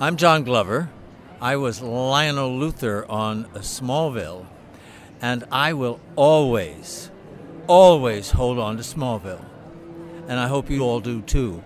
I'm John Glover. I was Lionel Luthor on Smallville, and I will always hold on to Smallville. And I hope you all do too.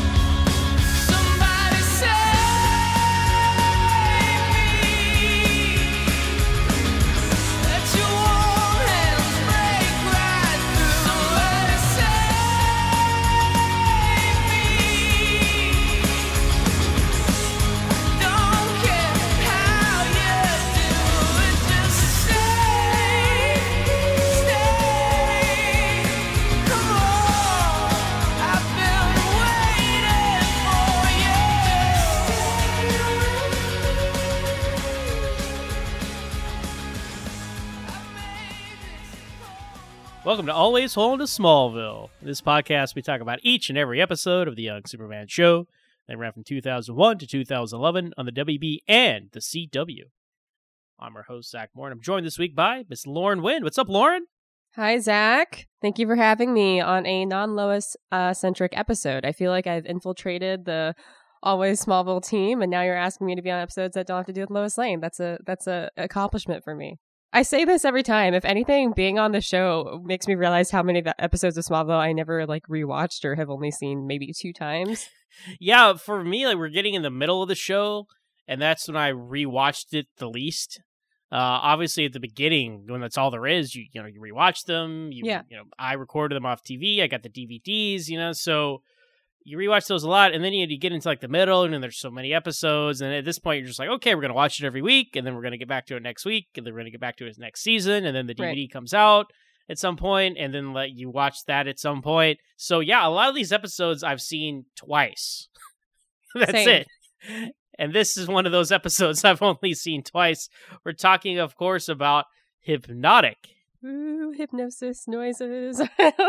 Welcome to Always Hold to Smallville. In this podcast, we talk about each and every episode of The Young Superman Show that ran from 2001 to 2011 on the WB and the CW. I'm our host, Zach Moore, and I'm joined this week by Miss Lauren Wind. What's up, Lauren? Hi, Zach. Thank you for having me on a non-Lois-centric episode. I feel like I've infiltrated the Always Smallville team, and now you're asking me to be on episodes that don't have to do with Lois Lane. That's a accomplishment for me. I say this every time. If anything, being on the show makes me realize how many episodes of Smallville I never rewatched or have only seen maybe 2 times. Yeah, for me, we're getting in the middle of the show, and that's when I rewatched it the least. Obviously, at the beginning, when that's all there is, you rewatch them. I recorded them off TV. I got the DVDs. So you rewatch those a lot, and then you get into the middle, and then there's so many episodes, and at this point you're just like, okay, we're gonna watch it every week, and then we're gonna get back to it next week, and then we're gonna get back to it next season, and then the DVD comes out at some point, and then you watch that at some point. So yeah, a lot of these episodes I've seen twice. That's Same. it. And this is one of those episodes I've only seen twice. We're talking, of course, about Hypnotic. Ooh, hypnosis noises.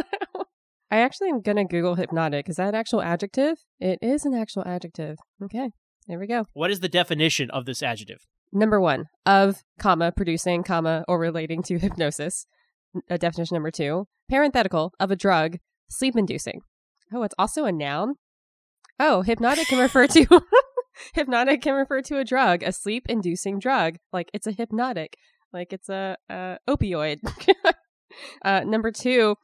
I actually am going to Google hypnotic. Is that an actual adjective? It is an actual adjective. Okay, there we go. What is the definition of this adjective? Number 1, of, producing, or relating to hypnosis. Definition number 2, parenthetical, of a drug, sleep-inducing. Oh, it's also a noun? Oh, hypnotic can refer to... Hypnotic can refer to a drug, a sleep-inducing drug. Like, it's a hypnotic. Like, it's a opioid. Number 2,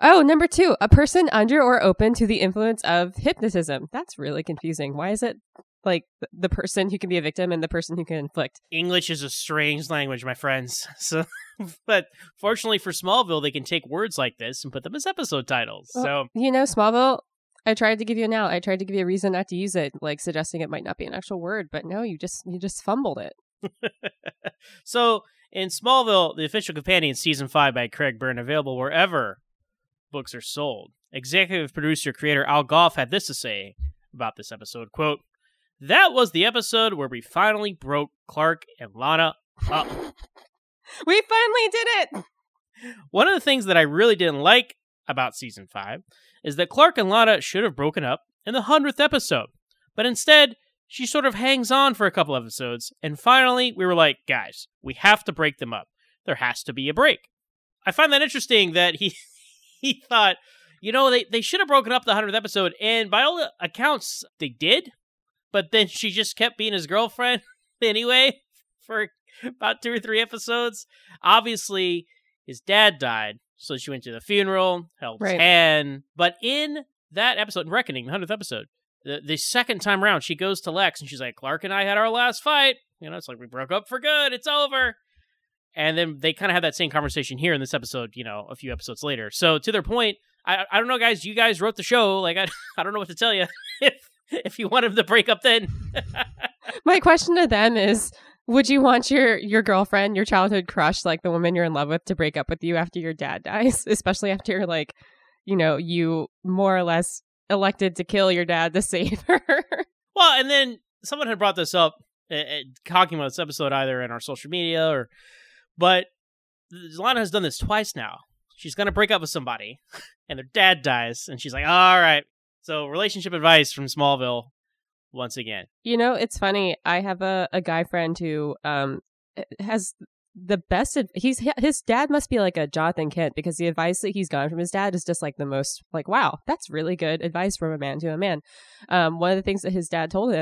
a person under or open to the influence of hypnotism. That's really confusing. Why is it the person who can be a victim and the person who can inflict? English is a strange language, my friends. So, but fortunately for Smallville, they can take words like this and put them as episode titles. Well, Smallville, I tried to give you an out. I tried to give you a reason not to use it, suggesting it might not be an actual word, but no, you just fumbled it. So, in Smallville, the official companion, Season 5 by Craig Byrne, available wherever books are sold. Executive producer, creator Al Gough had this to say about this episode, quote, "That was the episode where we finally broke Clark and Lana up." We finally did it! One of the things that I really didn't like about Season 5 is that Clark and Lana should have broken up in the 100th episode, but instead, she sort of hangs on for a couple episodes, and finally, we were like, guys, we have to break them up. There has to be a break. I find that interesting that he thought, they should have broken up the 100th episode, and by all accounts, they did, but then she just kept being his girlfriend anyway for about 2 or 3 episodes. Obviously, his dad died, so she went to the funeral, held his hand, but in that episode, Reckoning, the 100th episode, the second time around, she goes to Lex and she's like, Clark and I had our last fight. It's like we broke up for good. It's over. And then they kind of have that same conversation here in this episode, a few episodes later. So to their point, I don't know, guys, you guys wrote the show. I don't know what to tell you if you want him to break up then. My question to them is, would you want your girlfriend, your childhood crush, the woman you're in love with, to break up with you after your dad dies? Especially after, you more or less elected to kill your dad to save her. Well, and then someone had brought this up, talking about this episode either in our social media but Lana has done this twice now. She's going to break up with somebody and their dad dies and she's like, all right. So relationship advice from Smallville once again. It's funny. I have a guy friend who has the best. His dad must be like a Jonathan Kent, because the advice that he's gotten from his dad is just the most wow, that's really good advice from a man to a man. One of the things that his dad told him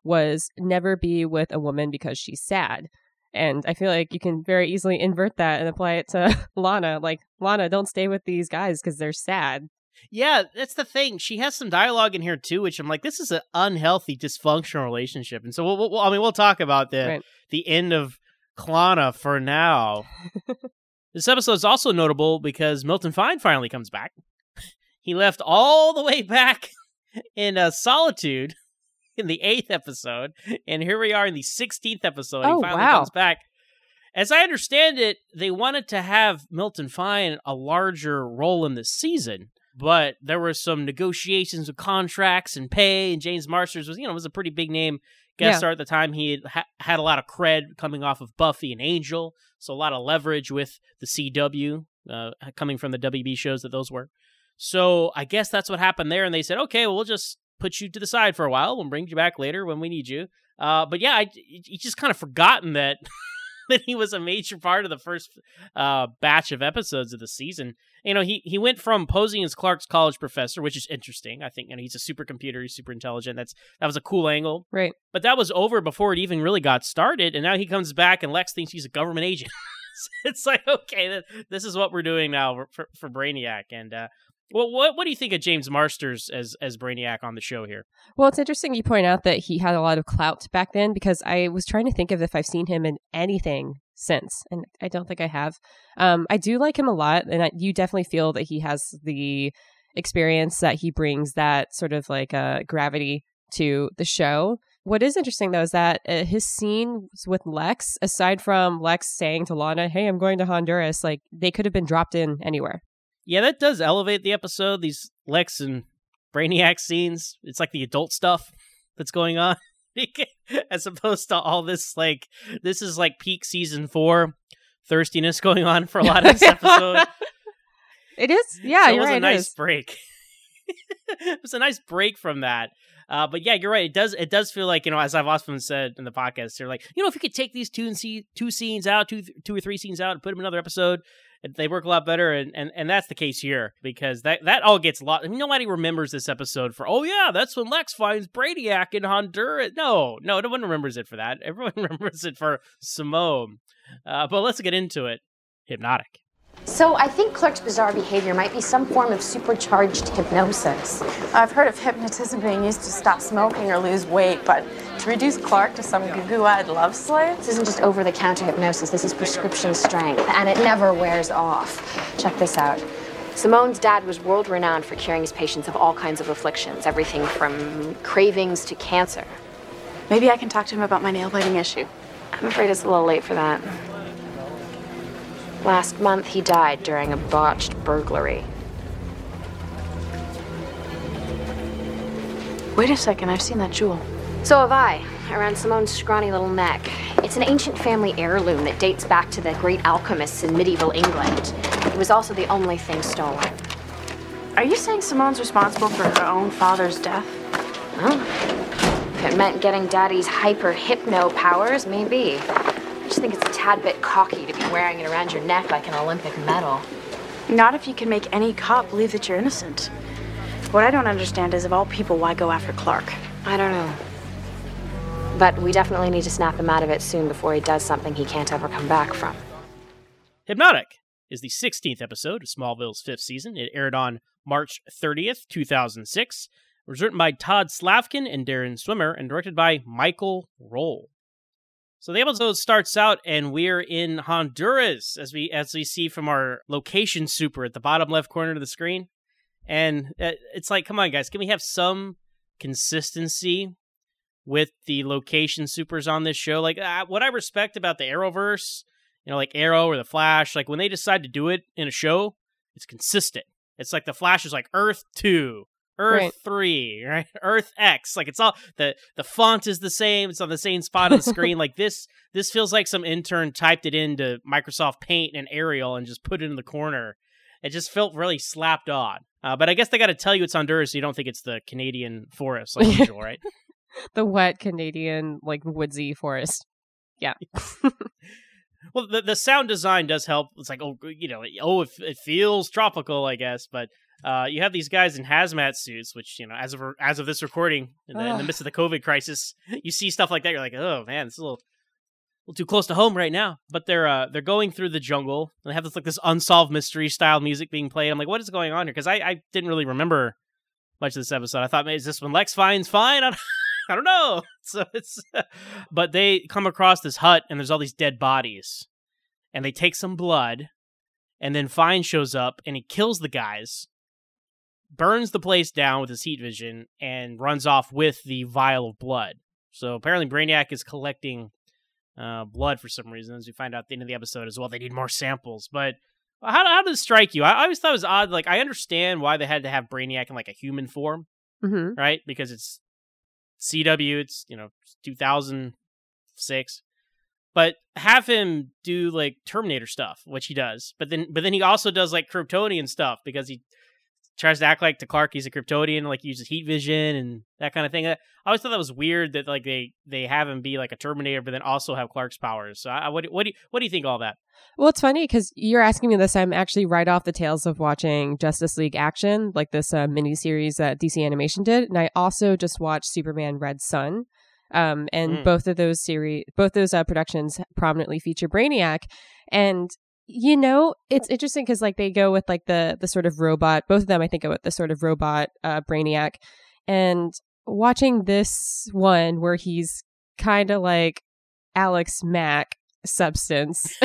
was never be with a woman because she's sad. And I feel like you can very easily invert that and apply it to Lana. Like, Lana, don't stay with these guys because they're sad. Yeah, that's the thing. She has some dialogue in here too, which I'm like, this is an unhealthy, dysfunctional relationship. And so we'll talk about the end of Klana for now. This episode is also notable because Milton Fine finally comes back. He left all the way back in Solitude in the 8th episode, and here we are in the 16th episode. He finally comes back. As I understand it, they wanted to have Milton Fine a larger role in this season, but there were some negotiations with contracts and pay, and James Marsters was a pretty big name guest star at the time. He had a lot of cred coming off of Buffy and Angel, so a lot of leverage with the CW, coming from the WB shows that those were. So I guess that's what happened there, and they said, okay, well, we'll just put you to the side for a while. We'll bring you back later when we need you. But yeah, you just kind of forgotten that that he was a major part of the first batch of episodes of the season. He went from posing as Clark's college professor, which is interesting. I think he's a supercomputer, he's super intelligent. That was a cool angle. Right. But that was over before it even really got started, and now he comes back and Lex thinks he's a government agent. It's like, okay, this is what we're doing now for Brainiac. And well, what do you think of James Marsters as Brainiac on the show here? Well, it's interesting you point out that he had a lot of clout back then, because I was trying to think of if I've seen him in anything since, and I don't think I have. I do like him a lot, and you definitely feel that he has the experience, that he brings that sort of like gravity to the show. What is interesting, though, is that his scenes with Lex, aside from Lex saying to Lana, hey, I'm going to Honduras, like, they could have been dropped in anywhere. Yeah, that does elevate the episode, these Lex and Brainiac scenes. It's like the adult stuff that's going on, as opposed to all this, like, this is like peak season 4 thirstiness going on for a lot of this episode. It is? Yeah, so you're right. It was a nice break. It was a nice break from that. But yeah, you're right. It does feel like, as I've often said in the podcast, they're like, if you could take these two scenes out, two or three scenes out, and put them in another episode, they work a lot better. And that's the case here, because that all gets lost. Nobody remembers this episode for, oh yeah, that's when Lex finds Brainiac in Honduras. No one remembers it for that. Everyone remembers it for Simone. But let's get into it. Hypnotic. So I think Clark's bizarre behavior might be some form of supercharged hypnosis. I've heard of hypnotism being used to stop smoking or lose weight, but to reduce Clark to some goo-goo-eyed love slave? This isn't just over-the-counter hypnosis. This is prescription strength, and it never wears off. Check this out. Simone's dad was world-renowned for curing his patients of all kinds of afflictions, everything from cravings to cancer. Maybe I can talk to him about my nail-biting issue. I'm afraid it's a little late for that. Last month, he died during a botched burglary. Wait a second, I've seen that jewel. So have I, around Simone's scrawny little neck. It's an ancient family heirloom that dates back to the great alchemists in medieval England. It was also the only thing stolen. Are you saying Simone's responsible for her own father's death? Well, if it meant getting Daddy's hyper-hypno powers, maybe. I just think it's a tad bit cocky to be wearing it around your neck like an Olympic medal. Not if you can make any cop believe that you're innocent. What I don't understand is, of all people, why go after Clark? I don't know. But we definitely need to snap him out of it soon before he does something he can't ever come back from. Hypnotic is the 16th episode of Smallville's 5th season. It aired on March 30th, 2006. It was written by Todd Slavkin and Darren Swimmer and directed by Michael Roll. So the episode starts out, and we're in Honduras, as we see from our location super at the bottom left corner of the screen. And it's like, come on, guys, can we have some consistency with the location supers on this show? Like, what I respect about the Arrowverse, like Arrow or the Flash, like when they decide to do it in a show, it's consistent. It's like the Flash is like Earth 2. Earth 3, right? Earth X. Like, it's all the font is the same. It's on the same spot on the screen. Like, this feels like some intern typed it into Microsoft Paint and Arial and just put it in the corner. It just felt really slapped on. But I guess they got to tell you it's Honduras so you don't think it's the Canadian forest like usual, right? The wet Canadian, like, woodsy forest. Yeah. Well, the sound design does help. It's like, it feels tropical, I guess. But You have these guys in hazmat suits, which, you know, as of this recording, in the midst of the COVID crisis, you see stuff like that. You're like, oh man, it's a little too close to home right now. But they're going through the jungle, and they have this unsolved mystery style music being played. I'm like, what is going on here? Because I didn't really remember much of this episode. I thought, maybe is this when Lex finds fine? I don't know. So it's, but they come across this hut, and there's all these dead bodies, and they take some blood, and then Fine shows up, and he kills the guys, burns the place down with his heat vision, and runs off with the vial of blood. So apparently Brainiac is collecting blood for some reason, as we find out at the end of the episode as well. They need more samples. But how does it strike you? I always thought it was odd. Like, I understand why they had to have Brainiac in like a human form, right? Because it's CW, it's 2006. But have him do like Terminator stuff, which he does. But then he also does like Kryptonian stuff, because he tries to act like to Clark he's a Kryptonian, like he uses heat vision and that kind of thing. I always thought that was weird that like they have him be like a Terminator, but then also have Clark's powers. So what do you think of all that? Well, it's funny because you're asking me this. I'm actually right off the tails of watching Justice League Action, like this miniseries that DC Animation did, and I also just watched Superman Red Sun. And both those productions prominently feature Brainiac, and it's interesting because like they go with like the sort of robot. Both of them, I think, go with the sort of robot Brainiac, and watching this one where he's kind of like Alex Mack substance.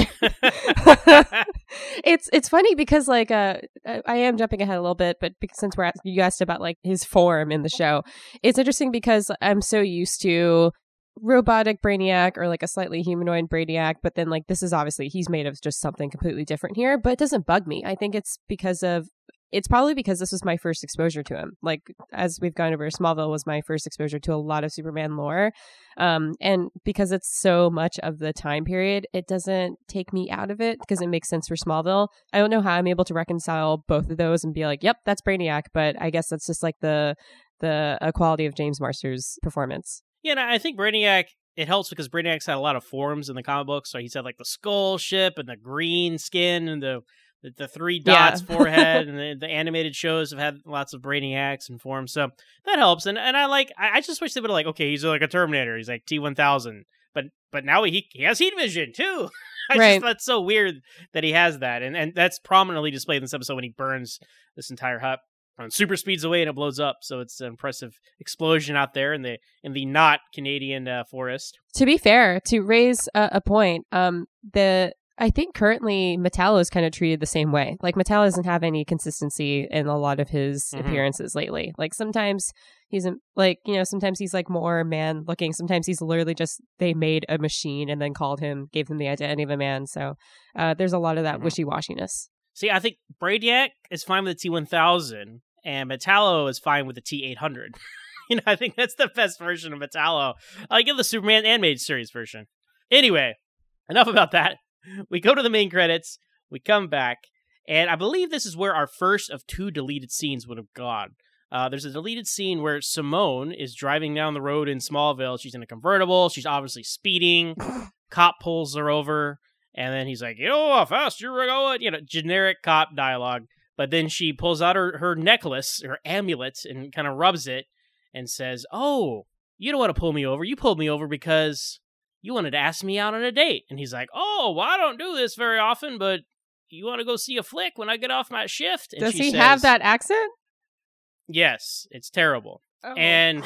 It's funny because like I am jumping ahead a little bit, but since you asked about like his form in the show, it's interesting because I'm so used to robotic Brainiac or like a slightly humanoid Brainiac, but then like this is obviously he's made of just something completely different here, but it doesn't bug me. I think it's probably because this was my first exposure to him. Like, as we've gone over, Smallville was my first exposure to a lot of Superman lore. And because it's so much of the time period, it doesn't take me out of it because it makes sense for Smallville. I don't know how I'm able to reconcile both of those and be like, yep, that's Brainiac. But I guess that's just like the quality of James Marsters' performance. Yeah, and I think Brainiac, it helps because Brainiac's had a lot of forms in the comic books. So he's had like the skull ship and the green skin and the 3 dots forehead, and the animated shows have had lots of Brainiacs and forms, so that helps. And I just wish they would have like, okay, he's like a Terminator, he's like T-1000, but now he has heat vision too. Just that's so weird that he has that, and that's prominently displayed in this episode when he burns this entire hut and super speeds away and it blows up. So it's an impressive explosion out there in the not Canadian forest. To be fair, to raise a point, I think currently Metallo is kind of treated the same way. Like, Metallo doesn't have any consistency in a lot of his appearances lately. Like, sometimes he's sometimes he's like more man looking. Sometimes he's literally just, they made a machine and then gave him the identity of a man. So there's a lot of that wishy-washiness. See, I think Brainiac is fine with the T-1000 and Metallo is fine with the T-800. I think that's the best version of Metallo. I give the Superman animated series version. Anyway, enough about that. We go to the main credits, we come back, and I believe this is where our first of 2 deleted scenes would have gone. There's a deleted scene where Simone is driving down the road in Smallville. She's in a convertible. She's obviously speeding. Cop pulls her over, and then he's like, how fast you're going? Generic cop dialogue. But then she pulls out her necklace, her amulet, and kind of rubs it and says, oh, you don't want to pull me over. You pulled me over because you wanted to ask me out on a date. And he's like, oh, well, I don't do this very often, but you want to go see a flick when I get off my shift? And does he have that accent? Yes, it's terrible. Oh. And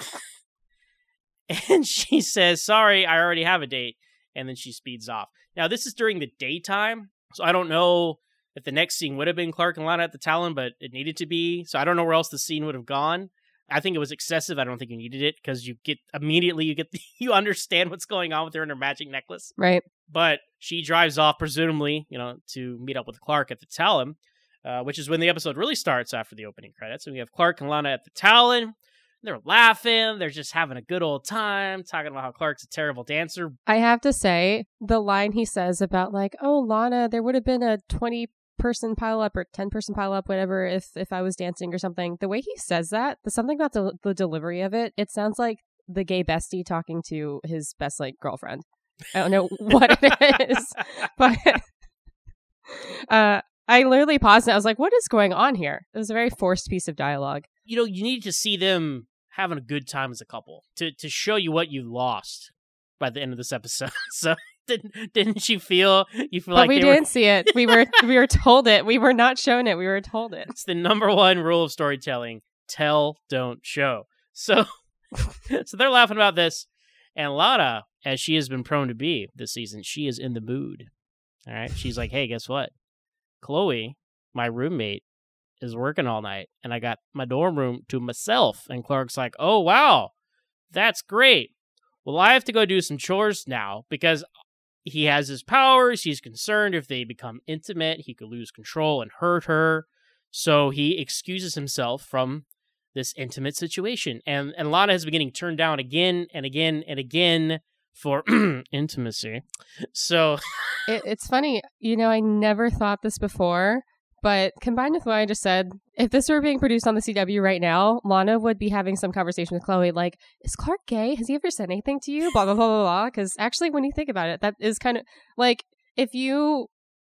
she says, sorry, I already have a date. And then she speeds off. Now, this is during the daytime, so I don't know if the next scene would have been Clark and Lana at the Talon, but it needed to be. So I don't know where else the scene would have gone. I think it was excessive. I don't think you needed it because you understand what's going on with her and her magic necklace. Right. But she drives off, presumably, to meet up with Clark at the Talon, which is when the episode really starts after the opening credits. And we have Clark and Lana at the Talon. They're laughing. They're just having a good old time, talking about how Clark's a terrible dancer. I have to say, the line he says about like, oh, Lana, there would have been a 20-person pileup or 10-person pileup, whatever, if I was dancing or something. The way he says that, there's something about the delivery of it. It sounds like the gay bestie talking to his best like girlfriend. I don't know what it is, but I literally paused and I was like, what is going on here? It was a very forced piece of dialogue. You know, you need to see them having a good time as a couple to show you what you lost by the end of this episode. So didn't you feel But like we didn't see it. We were told it. We were not shown it. We were told it. It's the number one rule of storytelling: tell, don't show. So they're laughing about this, and Lana, as she has been prone to be this season, she is in the mood. All right, she's like, "Hey, guess what? Chloe, my roommate, is working all night, and I got my dorm room to myself." And Clark's like, "Oh wow, that's great. Well, I have to go do some chores now because he has his powers. He's concerned if they become intimate, he could lose control and hurt her. So he excuses himself from this intimate situation. And Lana has been getting turned down again and again and again for intimacy. So It's funny. You know, I never thought this before, but combined with what I just said, if this were being produced on the CW right now, Lana would be having some conversation with Chloe like, is Clark gay? Has he ever said anything to you? Blah, blah, blah, blah, blah. Because actually, when you think about it, that is kind of like if you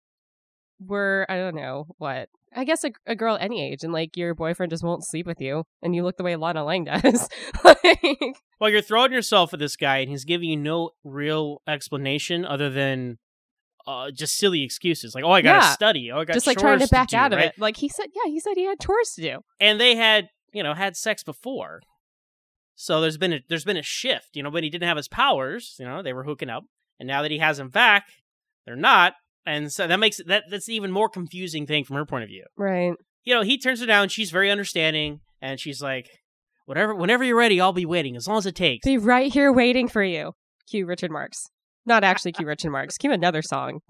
were, I don't know, what? I guess a girl any age and like your boyfriend just won't sleep with you and you look the way Lana Lang does. Like, well, you're throwing yourself at this guy and he's giving you no real explanation other than just silly excuses like, oh, I gotta study. Oh, I got just like trying to back do, out of right? it. Like he said he had chores to do. And they had sex before, so there's been a shift. You know, when he didn't have his powers, you know, they were hooking up, and now that he has them back, they're not. And so that makes that's the even more confusing thing from her point of view. Right. You know, he turns her down. She's very understanding, and she's like, whenever you're ready, I'll be waiting as long as it takes. Be right here waiting for you. Cue Richard Marx. Not actually cue Richard Marx. Cue another song.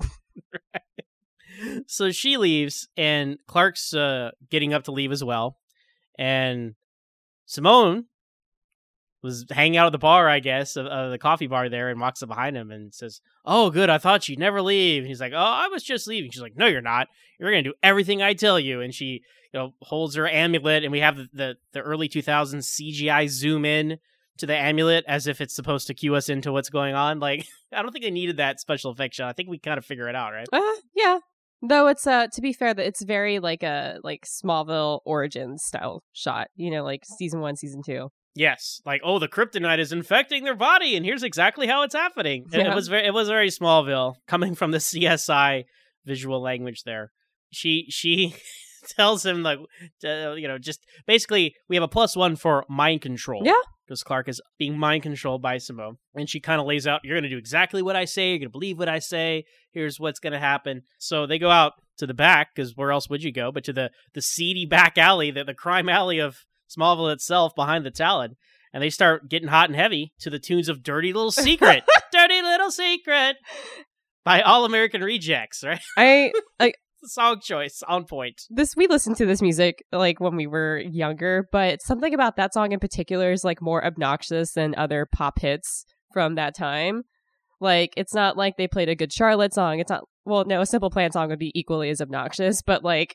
Right. So she leaves, and Clark's getting up to leave as well. And Simone was hanging out at the bar, I guess, of the coffee bar there, and walks up behind him and says, "Oh, good, I thought you'd never leave." And he's like, "Oh, I was just leaving." She's like, "No, you're not. You're going to do everything I tell you." And she, holds her amulet, and we have the early 2000s CGI zoom in to the amulet as if it's supposed to cue us into what's going on. Like, I don't think they needed that special effect shot. I think we kind of figure it out, right? Yeah. Though it's to be fair, that it's very like a Smallville Origins style shot. You know, like season 1, season 2. Yes, like, oh, the kryptonite is infecting their body, and here's exactly how it's happening. Yeah. It was very Smallville, coming from the CSI visual language. There, she tells him like, just basically we have a +1 for mind control. Yeah, because Clark is being mind controlled by Simone, and she kind of lays out, "You're going to do exactly what I say. You're going to believe what I say. Here's what's going to happen." So they go out to the back, because where else would you go but to the seedy back alley, the crime alley of Smallville itself, behind the Talon, and they start getting hot and heavy to the tunes of "Dirty Little Secret." "Dirty Little Secret" by All American Rejects, right? I like song choice on point. We listened to this music like when we were younger, but something about that song in particular is like more obnoxious than other pop hits from that time. Like, it's not like they played a good Charlotte song. It's not, well, no, a Simple Plan song would be equally as obnoxious, but like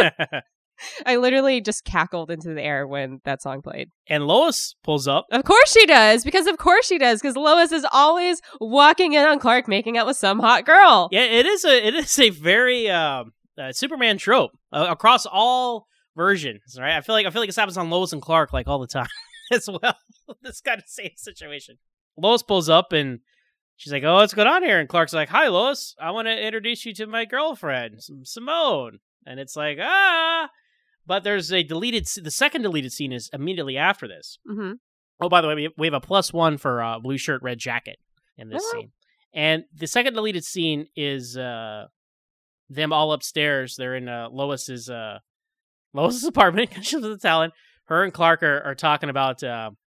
I literally just cackled into the air when that song played. And Lois pulls up. Of course she does, because Lois is always walking in on Clark making out with some hot girl. Yeah, it is a very Superman trope across all versions, right? I feel like this happens on Lois and Clark like all the time as well. This kind of same situation. Lois pulls up and she's like, "Oh, what's going on here?" And Clark's like, "Hi, Lois. I want to introduce you to my girlfriend, Simone." And it's like, but there's the second deleted scene is immediately after this. Mm-hmm. Oh, by the way, we have a +1 for blue shirt, red jacket in this scene. And the second deleted scene is them all upstairs. They're in Lois's apartment. She lives with the Talon. Her and Clark are talking about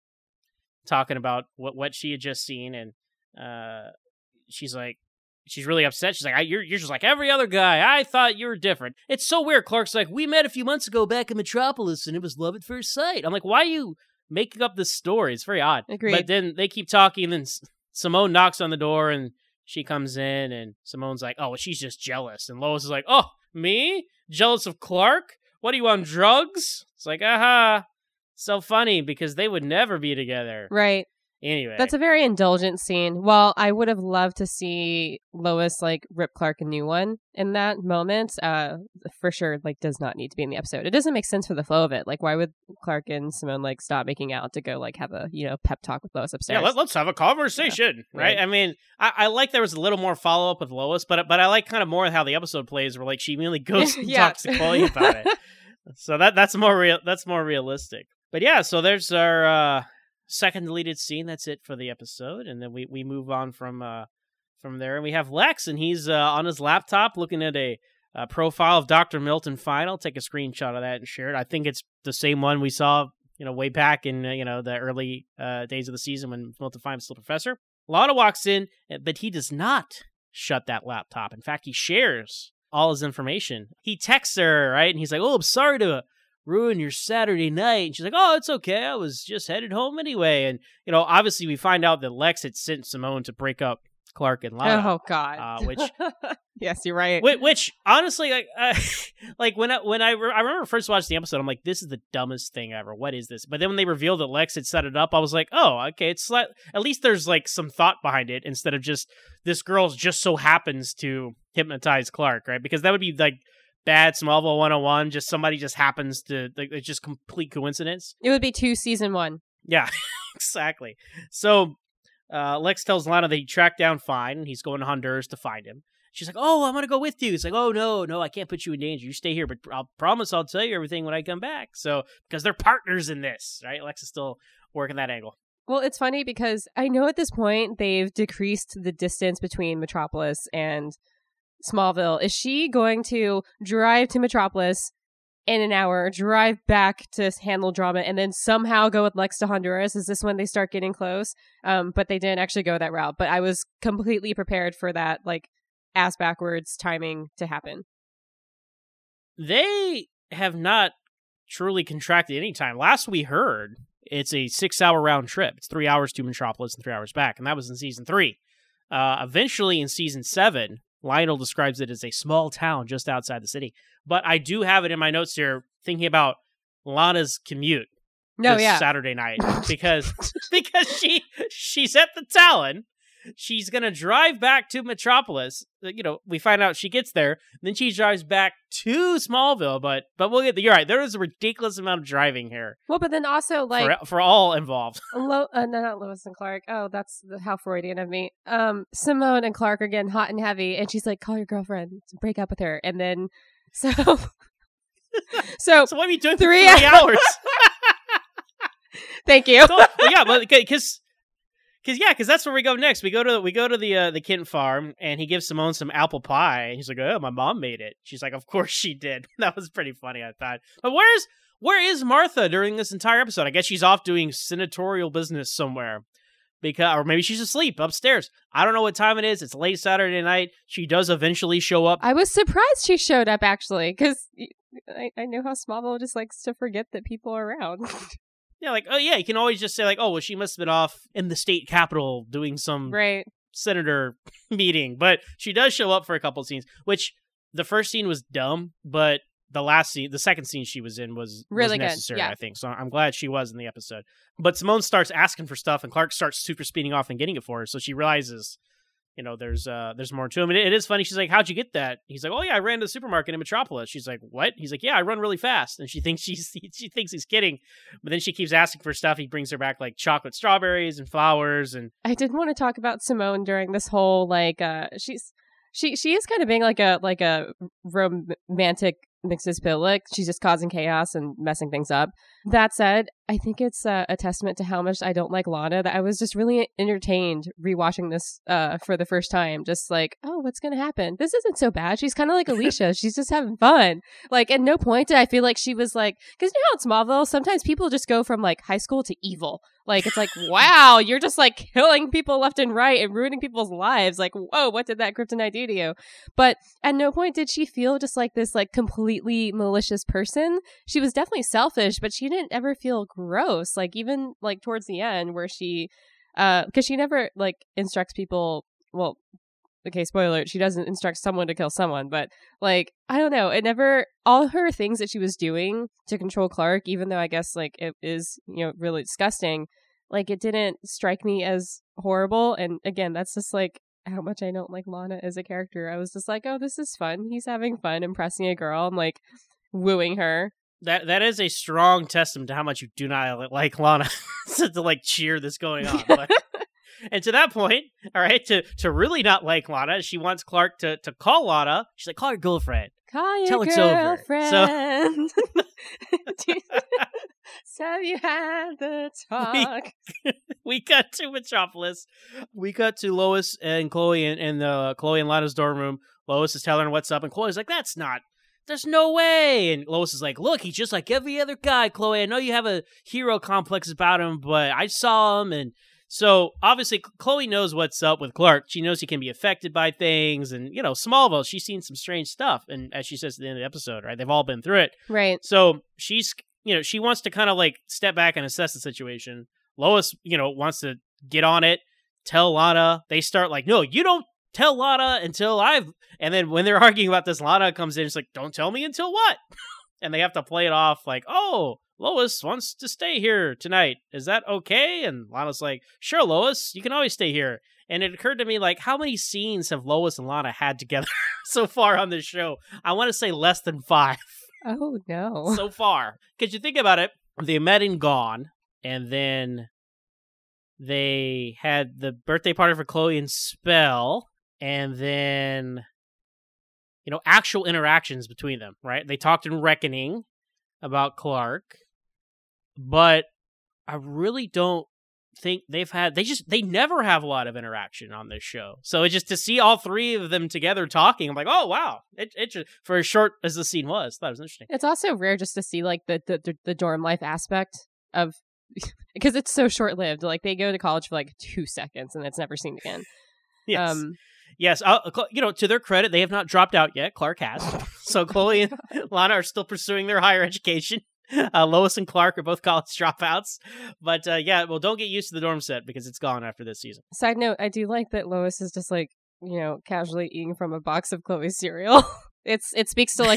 what she had just seen, and she's really upset. She's like, you're just like every other guy. I thought you were different. It's so weird. Clark's like, "We met a few months ago back in Metropolis, and it was love at first sight." I'm like, why are you making up this story? It's very odd. Agreed. But then they keep talking, and then Simone knocks on the door, and she comes in, and Simone's like, "Oh, well, she's just jealous." And Lois is like, "Oh, me? Jealous of Clark? What, are you on drugs?" It's like, so funny, because they would never be together. Right. Anyway. That's a very indulgent scene. Well, I would have loved to see Lois like rip Clark a new one in that moment. For sure, like does not need to be in the episode. It doesn't make sense for the flow of it. Like, why would Clark and Simone like stop making out to go like have a pep talk with Lois upstairs? Yeah, let's have a conversation, right? I mean, I like there was a little more follow up with Lois, but I like kind of more how the episode plays, where like she immediately goes and talks to Chloe about it. So that's more real. That's more realistic. But yeah, so there's our second deleted scene. That's it for the episode, and then we move on from there, and we have Lex, and he's on his laptop looking at a profile of Dr. Milton Fine. I'll take a screenshot of that and share it. I think it's the same one we saw, way back in the early days of the season when Milton Fine was still professor. Lana walks in, but he does not shut that laptop. In fact, he shares all his information. He texts her, right, and he's like, "Oh, I'm sorry to ruin your Saturday night." And she's like, "Oh, it's okay. I was just headed home anyway." And, obviously we find out that Lex had sent Simone to break up Clark and Lana. Oh, God. Which, yes, you're right. Which honestly, like when I remember first watching the episode, I'm like, this is the dumbest thing ever. What is this? But then when they revealed that Lex had set it up, I was like, oh, okay. It's at least there's like some thought behind it instead of just this girl just so happens to hypnotize Clark, right? Because that would be like bad Smallville 101. Just somebody just happens to, like, it's just complete coincidence. It would be 2 season 1. Yeah, exactly. So Lex tells Lana that he tracked down Fine and he's going to Honduras to find him. She's like, "Oh, I'm going to go with you." He's like, "Oh, no, I can't put you in danger. You stay here, but I'll promise I'll tell you everything when I come back." So, because they're partners in this, right? Lex is still working that angle. Well, it's funny because I know at this point they've decreased the distance between Metropolis and Smallville. Is she going to drive to Metropolis in an hour, drive back to handle drama, and then somehow go with Lex to Honduras? Is this when they start getting close? But they didn't actually go that route. But I was completely prepared for that, like, ass backwards timing to happen. They have not truly contracted any time. Last we heard, it's a 6-hour round trip. It's 3 hours to Metropolis and 3 hours back, and that was in season 3. Eventually in season 7, Lionel describes it as a small town just outside the city. But I do have it in my notes here thinking about Lana's commute Saturday night because she's at the Talon. She's going to drive back to Metropolis. We find out she gets there. Then she drives back to Smallville. But we'll get you're right. There is a ridiculous amount of driving here. Well, but then also, like, for all involved. No, not Lois and Clark. Oh, that's how Freudian of me. Simone and Clark are getting hot and heavy. And she's like, "Call your girlfriend. Break up with her." And then, so what are you doing for 3 3 hours? Thank you. Because that's where we go next. We go to the Kent farm, and he gives Simone some apple pie. And he's like, "Oh, my mom made it." She's like, "Of course she did." That was pretty funny, I thought. But where is Martha during this entire episode? I guess she's off doing senatorial business somewhere, or maybe she's asleep upstairs. I don't know what time it is. It's late Saturday night. She does eventually show up. I was surprised she showed up, actually, because I know how Smallville just likes to forget that people are around. Yeah, like, oh yeah, you can always just say like, "Oh, well, she must have been off in the state capitol doing some senator meeting." But she does show up for a couple of scenes, which the first scene was dumb, but the second scene she was in was really necessary, good. Yeah. I think. So I'm glad she was in the episode. But Simone starts asking for stuff, and Clark starts super speeding off and getting it for her. So she realizes, there's more to him. And it is funny. She's like, "How'd you get that?" He's like, "Oh yeah, I ran to the supermarket in Metropolis." She's like, "What?" He's like, "Yeah, I run really fast." And she thinks she thinks he's kidding, but then she keeps asking for stuff. He brings her back like chocolate strawberries and flowers. And I did want to talk about Simone during this whole she is kind of being like a romantic Mrs. Pillick. She's just causing chaos and messing things up. That said, I think it's a testament to how much I don't like Lana that I was just really entertained rewatching this for the first time. Just like, oh, what's going to happen? This isn't so bad. She's kind of like Alicia. She's just having fun. Like, at no point did I feel like she was like, because how in Smallville, sometimes people just go from like high school to evil. Like, it's like, wow, you're just like killing people left and right and ruining people's lives. Like, whoa, what did that kryptonite do to you? But at no point did she feel just like this like completely malicious person. She was definitely selfish, but she didn't ever feel gross. Like, even like towards the end where she, because she never like instructs people, well, okay, spoiler alert, she doesn't instruct someone to kill someone, but like, I don't know, it never, all her things that she was doing to control Clark, even though I guess like it is, really disgusting, Like, it didn't strike me as horrible. And again, that's just like how much I don't like Lana as a character. I was just like, oh, this is fun. He's having fun impressing a girl and like wooing her. That is a strong testament to how much you do not like Lana to like cheer this going on. But, and to that point, all right, to really not like Lana, she wants Clark to call Lana. She's like, call your girlfriend. Call your Tell it's over. girlfriend. So you had the talk. We cut to Metropolis. We cut to Lois and Chloe in Chloe and Lana's dorm room. Lois is telling her what's up, and Chloe's like, there's no way. And Lois is like, look, he's just like every other guy, Chloe. I know you have a hero complex about him, but I saw him. And so obviously Chloe knows what's up with Clark. She knows he can be affected by things. And, you know, Smallville, she's seen some strange stuff. And as she says at the end of the episode, right, they've all been through it. Right. So she's, you know, she wants to kind of like step back and assess the situation. Lois, you know, wants to get on it, tell Lana. They start like, no, you don't tell Lana until and then when they're arguing about this, Lana comes in. It's like, don't tell me until what? And they have to play it off like, oh, Lois wants to stay here tonight. Is that okay? And Lana's like, sure, Lois, you can always stay here. And it occurred to me, like, how many scenes have Lois and Lana had together so far on this show? I want to say less than 5. Oh, no. So far. Because you think about it, they met in Gone, and then they had the birthday party for Chloe and Spell, and then, you know, actual interactions between them, right? They talked in Reckoning about Clark, but I really don't think they never have a lot of interaction on this show. So it's just to see all three of them together talking, I'm like, oh, wow. It for as short as the scene was, I thought it was interesting. It's also rare just to see like the dorm life aspect of, because it's so short-lived. Like, they go to college for like 2 seconds and it's never seen again. Yes. Yes, you know, to their credit, they have not dropped out yet. Clark has. So Chloe and Lana are still pursuing their higher education. Lois and Clark are both college dropouts. But yeah, well, don't get used to the dorm set because it's gone after this season. Side note, I do like that Lois is just like, you know, casually eating from a box of Chloe's cereal. It speaks to like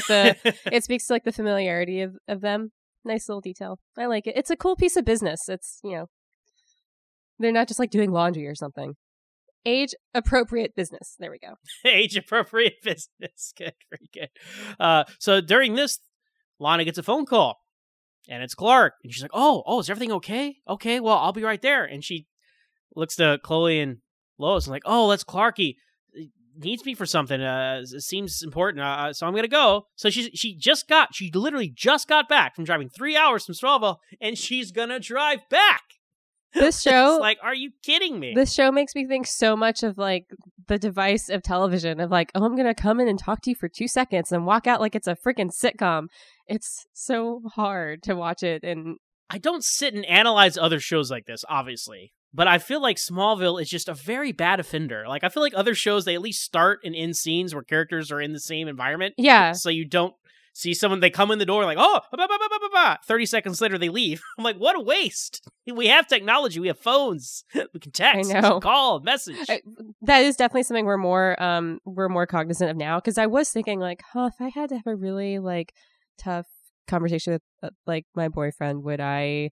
the familiarity of them. Nice little detail. I like it. It's a cool piece of business. It's, you know, they're not just like doing laundry or something. Age appropriate business. There we go. Age appropriate business. Good, very good. So during this, Lana gets a phone call, and it's Clark, and she's like, "Oh, is everything okay? Okay, well, I'll be right there." And she looks to Chloe and Lois and like, "Oh, that's Clarky. He needs me for something. It seems important. So I'm gonna go." So she literally just got back from driving 3 hours from Smallville, and she's gonna drive back. This show, it's like, are you kidding me? This show makes me think so much of like the device of television of like, oh, I'm gonna come in and talk to you for 2 seconds and walk out like it's a freaking sitcom. It's so hard to watch it, and I don't sit and analyze other shows like this, obviously, but I feel like Smallville is just a very bad offender. Like, I feel like other shows, they at least start and end scenes where characters are in the same environment. Yeah. So you don't see someone, they come in the door like, 30 seconds later they leave. I'm like, what a waste. We have technology. We have phones. We can text, call, message. That is definitely something we're more cognizant of now. Because I was thinking like, if I had to have a really like tough conversation with like my boyfriend, would I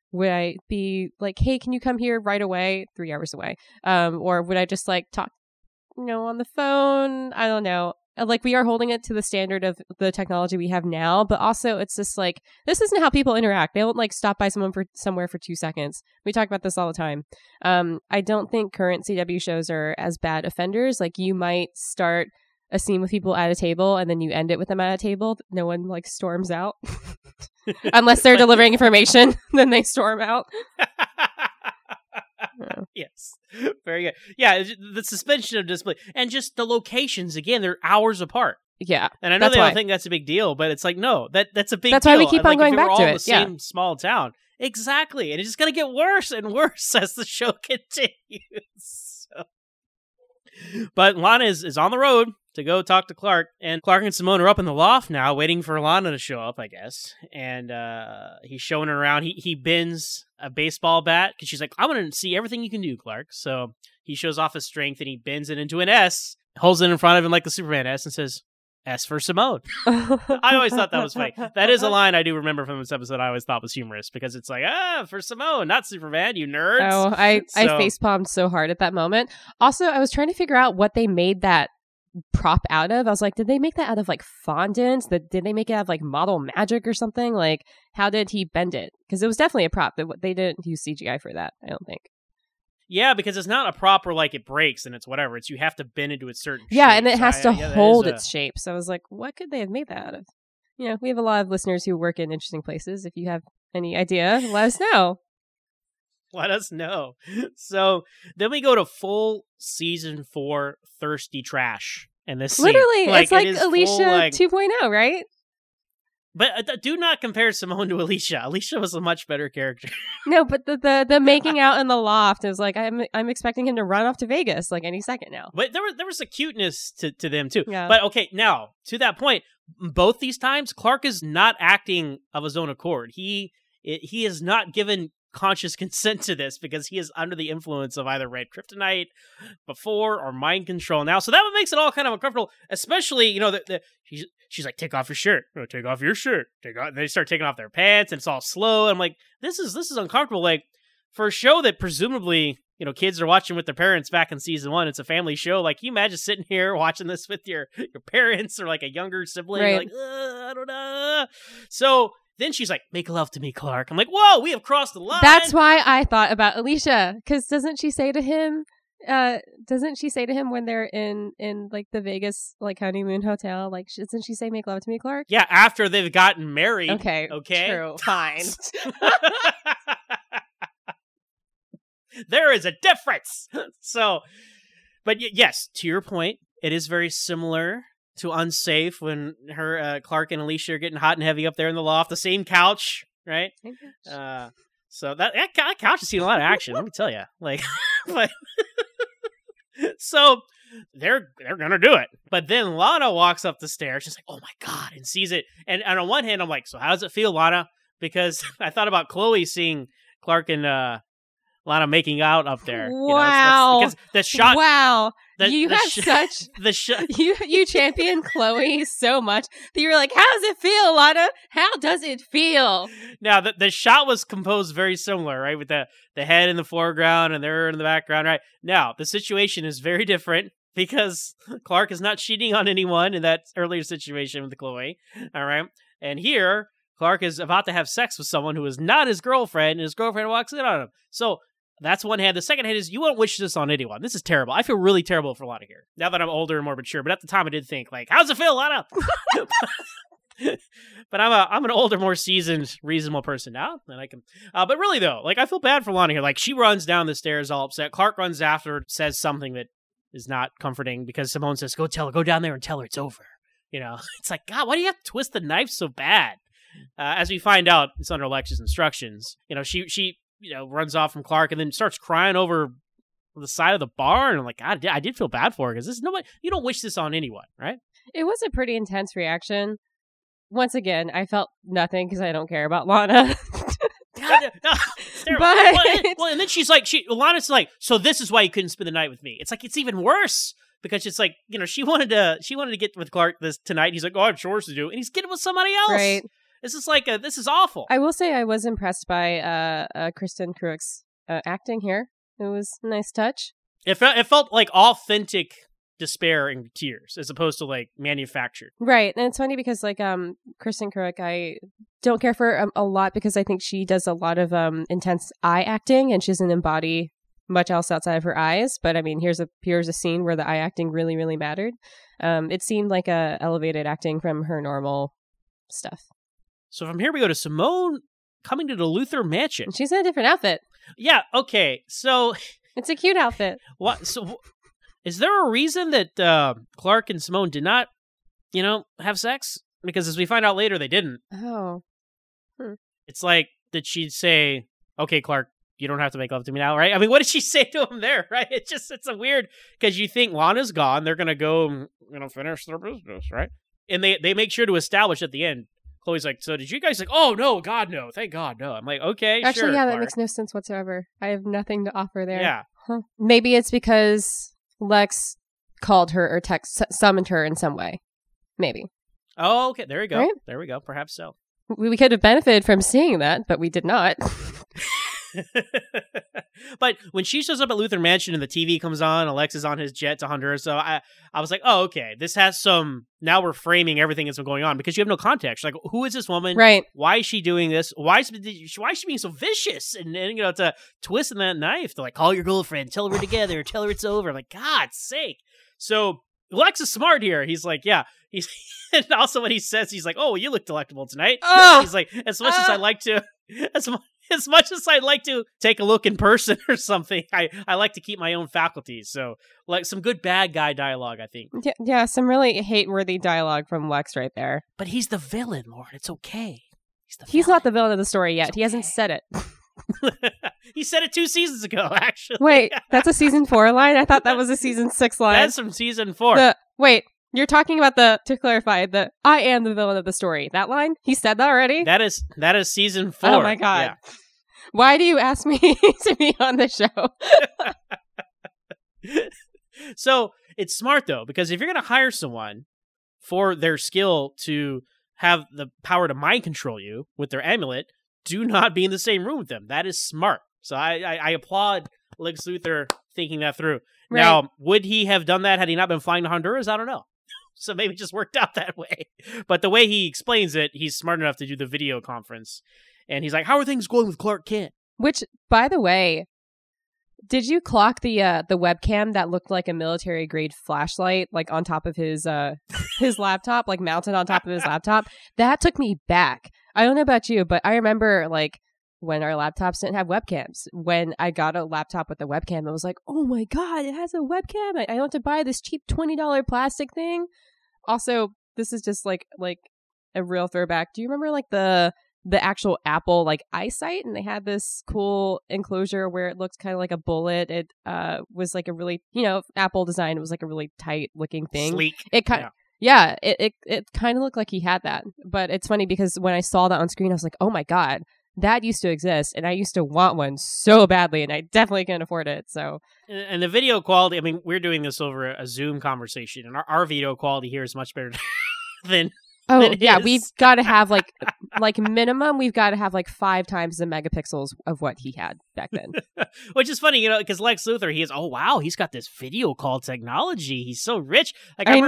be like, hey, can you come here right away, 3 hours away? Or would I just like talk, you know, on the phone? I don't know. Like, we are holding it to the standard of the technology we have now, but also it's just like, this isn't how people interact. They don't like stop by somewhere for 2 seconds. We talk about this all the time. I don't think current CW shows are as bad offenders. Like, you might start a scene with people at a table and then you end it with them at a table. No one like storms out unless they're delivering information. Then they storm out. Yes, very good. Yeah, the suspension of disbelief and just the locations, again, they're hours apart. Yeah, and I know they don't think that's a big deal, but it's like, no, that's a big that's deal. Why we keep on going back to it. In the same small town, exactly, and it's just gonna get worse and worse as the show continues. So. But Lana is on the road to go talk to Clark, and Clark and Simone are up in the loft now, waiting for Lana to show up, I guess. And he's showing her around. He bends a baseball bat because she's like, I want to see everything you can do, Clark. So he shows off his strength and he bends it into an S, holds it in front of him like the Superman S, and says, S for Simone. I always thought that was funny. That is a line I do remember from this episode I always thought was humorous because it's like, for Simone, not Superman, you nerds. Oh, I facepalmed so hard at that moment. Also, I was trying to figure out what they made that prop out of. I was like, did they make that out of like fondant? Did they make it out of like model magic or something? Like, how did he bend it? Because it was definitely a prop. They didn't use CGI for that, I don't think. Yeah, because it's not a prop where like it breaks and it's whatever. It's you have to bend into a certain shape. Yeah, and it has to hold its its shape. So I was like, what could they have made that out of? You know, we have a lot of listeners who work in interesting places. If you have any idea, let us know. Let us know. So then we go to full season 4 thirsty trash. And this literally, scene, it's like it Alicia full, 2.0, right? But do not compare Simone to Alicia. Alicia was a much better character. No, but the making out in the loft is like I'm expecting him to run off to Vegas like any second now. But there was a cuteness to them too. Yeah. But okay, now to that point, both these times Clark is not acting of his own accord. He is not given conscious consent to this because he is under the influence of either red kryptonite before or mind control now. So that makes it all kind of uncomfortable, especially, you know, she's like, take off your shirt. No, take off your shirt. They start taking off their pants and it's all slow. I'm like, this is uncomfortable. Like, for a show that presumably, you know, kids are watching with their parents back in season 1, it's a family show. Like, can you imagine sitting here watching this with your parents or like a younger sibling? Right. You're like, I don't know. So then she's like, make love to me, Clark. I'm like, whoa, we have crossed the line. That's why I thought about Alicia, because doesn't she say to him when they're in like the Vegas like honeymoon hotel, like doesn't she say make love to me, Clark? Yeah, after they've gotten married. Okay, true, fine. There is a difference. So, but yes, to your point, it is very similar to Unsafe when Clark and Alicia are getting hot and heavy up there in the loft, the same couch, right? So that couch has seen a lot of action, let me tell you. Like, but so they're gonna do it. But then Lana walks up the stairs, she's like, "Oh my god!" and sees it. And on one hand, I'm like, "So how does it feel, Lana?" Because I thought about Chloe seeing Clark and Lana making out up there. Wow! Because the shot. Wow! You champion Chloe so much that you were like, "How does it feel, Lana? How does it feel?" Now the shot was composed very similar, right? With the head in the foreground and they're in the background, right? Now the situation is very different because Clark is not cheating on anyone in that earlier situation with Chloe. All right, and here Clark is about to have sex with someone who is not his girlfriend, and his girlfriend walks in on him. So that's one hand. The second hand is you won't wish this on anyone. This is terrible. I feel really terrible for Lana here. Now that I'm older and more mature, but at the time I did think like, how's it feel, Lana? But I'm an older, more seasoned, reasonable person now, and I can. But really though, like I feel bad for Lana here. Like she runs down the stairs all upset. Clark runs after her, says something that is not comforting because Simone says, "Go down there and tell her it's over." You know, it's like, God, why do you have to twist the knife so bad? As we find out, it's under Alexa's instructions. You know, she runs off from Clark and then starts crying over the side of the bar. And I'm like, God, I did feel bad for her because you don't wish this on anyone, right? It was a pretty intense reaction. Once again, I felt nothing because I don't care about Lana. Well, and then Lana's like, so this is why you couldn't spend the night with me. It's like, it's even worse because it's like, she wanted to get with Clark tonight. He's like, oh, I have chores to do. And he's getting with somebody else. Right. This is like, this is awful. I will say I was impressed by Kristen Kreuk's acting here. It was a nice touch. It felt like authentic despair and tears as opposed to like manufactured. Right. And it's funny because like Kristen Kreuk, I don't care for a lot because I think she does a lot of intense eye acting and she doesn't embody much else outside of her eyes. But I mean, here's a scene where the eye acting really, really mattered. It seemed like a elevated acting from her normal stuff. So from here we go to Simone coming to the Luthor mansion. She's in a different outfit. Yeah, okay. So it's a cute outfit. What? So is there a reason that Clark and Simone did not, have sex? Because as we find out later, they didn't. Oh. It's like, did she say, okay, Clark, you don't have to make love to me now, right? I mean, what did she say to him there, right? It's a weird, because you think Lana's gone, they're going to go, finish their business, right? And they make sure to establish at the end, Chloe's like, so did you guys oh, no, God, no. Thank God, no. I'm like, okay, actually, sure, yeah, Clark. That makes no sense whatsoever. I have nothing to offer there. Yeah. Huh. Maybe it's because Lex called her or summoned her in some way. Maybe. Oh, okay. There we go. Right? There we go. Perhaps so. We could have benefited from seeing that, but we did not. But when she shows up at Luthor Mansion and the TV comes on, Alex is on his jet to Honduras. So I was like, oh, okay. This has some. Now we're framing everything that's been going on because you have no context. Like, who is this woman? Right. Why is she doing this? Why is she being so vicious? And to twisting that knife to like call your girlfriend, tell her we're together, tell her it's over. I'm like, God's sake. So Lex is smart here. He's like, yeah. And also what he says, he's like, oh, you look delectable tonight. Oh! He's like, as much as I'd like to take a look in person or something, I like to keep my own faculties. So, like, some good bad guy dialogue, I think. Yeah, some really hate-worthy dialogue from Lex right there. But he's the villain, Lauren. It's okay. He's not the villain of the story yet. He hasn't said it. He said it 2 seasons ago, actually. Wait, that's a season 4 line? I thought that was a season 6 line. That's from season 4. Wait, you're talking about to clarify, I am the villain of the story. That line? He said that already? That is season 4. Oh my God. Yeah. Why do you ask me to be on the show? So it's smart, though, because if you're going to hire someone for their skill to have the power to mind control you with their amulet, do not be in the same room with them. That is smart. So I applaud Lex Luthor thinking that through. Right. Now, would he have done that had he not been flying to Honduras? I don't know. So maybe it just worked out that way. But the way he explains it, he's smart enough to do the video conference. And he's like, how are things going with Clark Kent? Which, by the way, did you clock the webcam that looked like a military-grade flashlight, like on top of his laptop, like mounted on top of his laptop? That took me back. I don't know about you, but I remember, like, when our laptops didn't have webcams. When I got a laptop with a webcam, I was like, oh my God, it has a webcam. I don't have to buy this cheap $20 plastic thing. Also, this is just like a real throwback. Do you remember like the actual Apple like iSight? And they had this cool enclosure where it looked kind of like a bullet. It was like a really, Apple design. It was like a really tight looking thing. Sleek. It kind of. Yeah, it kind of looked like he had that. But it's funny because when I saw that on screen, I was like, oh my God, that used to exist. And I used to want one so badly, and I definitely can't afford it. So, and the video quality, I mean, we're doing this over a Zoom conversation, and our video quality here is much better than yeah, we've got to have like minimum, we've got to have like 5 times the megapixels of what he had back then. Which is funny, because Lex Luthor, he's got this video call technology. He's so rich. Like I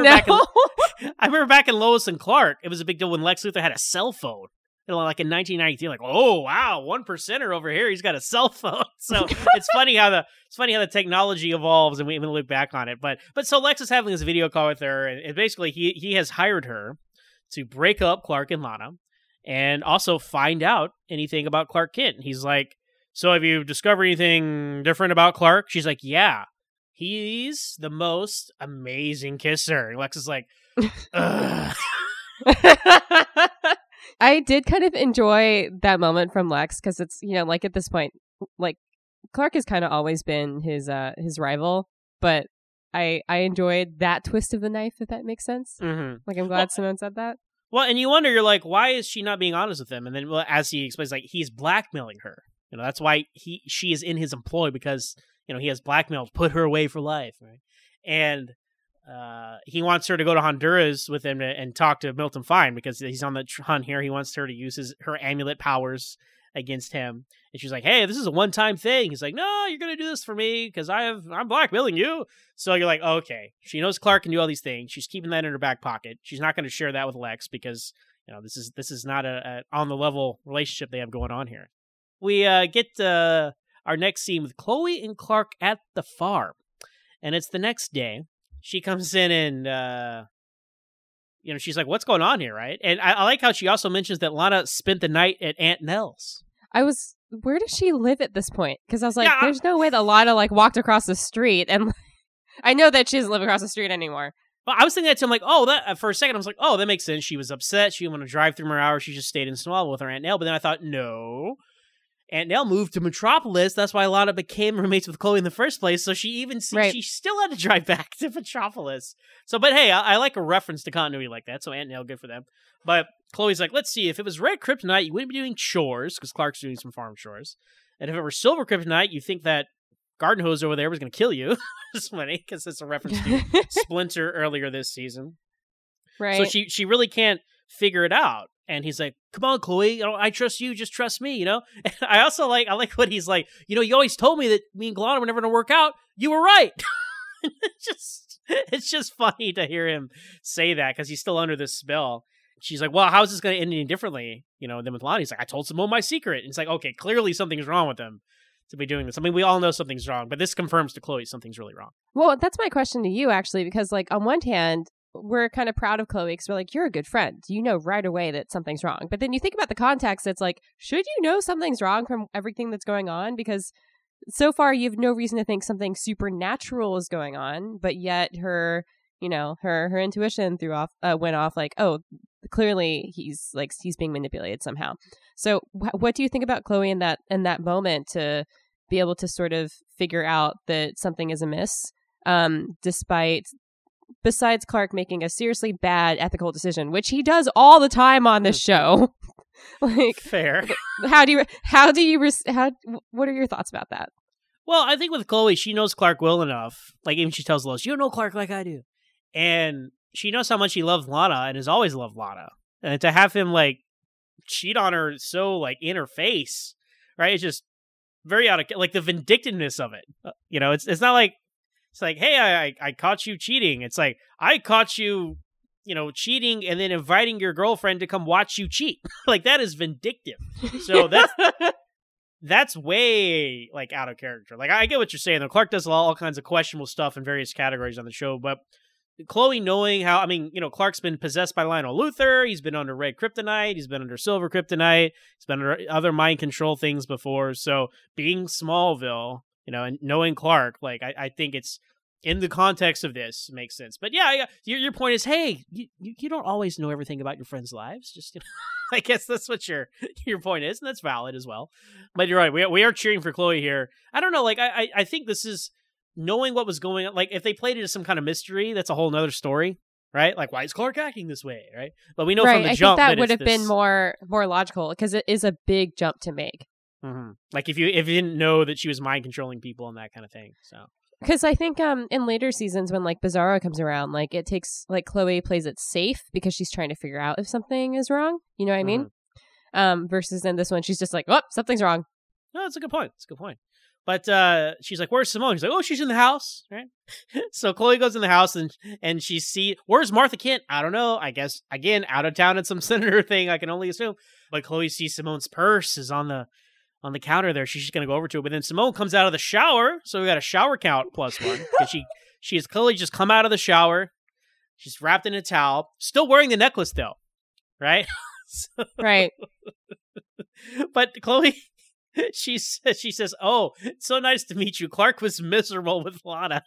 remember back in Lois and Clark, it was a big deal when Lex Luthor had a cell phone. Like in 1993, like, oh wow, 1%er over here, he's got a cell phone. So it's funny how the technology evolves, and we even look back on it. But so Lex is having this video call with her, and basically he has hired her to break up Clark and Lana, and also find out anything about Clark Kent. He's like, so have you discovered anything different about Clark? She's like, yeah, he's the most amazing kisser. And Lex is like, ugh. I did kind of enjoy that moment from Lex because it's, like at this point, like Clark has kind of always been his rival, but I enjoyed that twist of the knife, if that makes sense. Mm-hmm. Like, I'm glad Simone said that. Well, and you wonder, you're like, why is she not being honest with him? And then, as he explains, like, he's blackmailing her. That's why she is in his employ, because, he has blackmailed, put her away for life, right? And he wants her to go to Honduras with him and talk to Milton Fine, because he's on the hunt here. He wants her to use her amulet powers against him. And she's like, hey, this is a one-time thing. He's like, no, you're going to do this for me because I'm blackmailing you. So you're like, okay, she knows Clark can do all these things. She's keeping that in her back pocket. She's not going to share that with Lex because, this is not a on the level relationship they have going on here. We get our next scene with Chloe and Clark at the farm. And it's the next day. She comes in and, she's like, what's going on here, right? And I like how she also mentions that Lana spent the night at Aunt Nell's. Where does she live at this point? Because I was like, there's no way that Lana, like, walked across the street. And I know that she doesn't live across the street anymore. Well, I was thinking that too. I'm like, that for a second, I was like, oh, that makes sense. She was upset. She didn't want to drive through more hours. She just stayed in Smallville with her Aunt Nell. But then I thought, no. Aunt Nell moved to Metropolis. That's why Lana became roommates with Chloe in the first place. So she still had to drive back to Metropolis. So, but hey, I like a reference to continuity like that. So Aunt Nell, good for them. But Chloe's like, let's see, if it was red kryptonite, you wouldn't be doing chores, because Clark's doing some farm chores. And if it were silver kryptonite, you think that garden hose over there was going to kill you. It's funny, because it's a reference to Splinter earlier this season. Right. So she really can't figure it out. And he's like, come on, Chloe, I trust you. Just trust me, And I also like what he's like, you always told me that me and Glana were never going to work out. You were right. It's just funny to hear him say that because he's still under this spell. She's like, well, how is this going to end any differently, than with Lana? He's like, I told Simone my secret. And it's like, okay, clearly something's wrong with him to be doing this. I mean, we all know something's wrong, but this confirms to Chloe something's really wrong. Well, that's my question to you, actually, because, like, on one hand, we're kind of proud of Chloe because we're like, you're a good friend. You know right away that something's wrong. But then you think about the context, it's like, should you know something's wrong from everything that's going on? Because so far you have no reason to think something supernatural is going on, but yet her intuition went off like, oh, clearly he's being manipulated somehow. So what do you think about Chloe in that moment to be able to sort of figure out that something is amiss, besides Clark making a seriously bad ethical decision, which he does all the time on this show? Like, fair. What are your thoughts about that? Well, I think with Chloe, she knows Clark well enough. Like, even she tells Lois, you don't know Clark like I do. And she knows how much he loves Lana and has always loved Lana. And to have him, like, cheat on her so, like, in her face, right? It's just very like, the vindictiveness of it. It's not like, it's like, hey, I caught you cheating. It's like, I caught you, cheating and then inviting your girlfriend to come watch you cheat. Like, that is vindictive. So that's way, like, out of character. Like, I get what you're saying, though. Clark does all kinds of questionable stuff in various categories on the show, but Chloe knowing how, Clark's been possessed by Lionel Luthor, he's been under red kryptonite, he's been under silver kryptonite, he's been under other mind control things before, so being Smallville, and knowing Clark, like, I think it's, in the context of this, makes sense. But yeah, your point is, hey, you don't always know everything about your friends' lives. Just, I guess that's what your point is, and that's valid as well. But you're right, we are cheering for Chloe here. I don't know, like, I think this is knowing what was going on. Like, if they played it as some kind of mystery, that's a whole nother story, right? Like, why is Clark acting this way, right? But we know from the jump that would have been more logical, because it is a big jump to make. Mm-hmm. Like, if you didn't know that she was mind controlling people and that kind of thing, so. Because I think in later seasons when, like, Bizarro comes around, like, it takes, like, Chloe plays it safe because she's trying to figure out if something is wrong. You know what I mean? Versus in this one, she's just like, oh, something's wrong. No, that's a good point. But she's like, where's Simone? She's like, oh, she's in the house, right? So Chloe goes in the house and she sees, where's Martha Kent? I don't know. I guess, again, out of town at some senator thing, I can only assume. But Chloe sees Simone's purse is on the counter there. She's just going to go over to it. But then Simone comes out of the shower. So we got a shower count +1. Because she has clearly just come out of the shower. She's wrapped in a towel. Still wearing the necklace, though. Right? Right. But Chloe, she says, oh, it's so nice to meet you. Clark was miserable with Lana.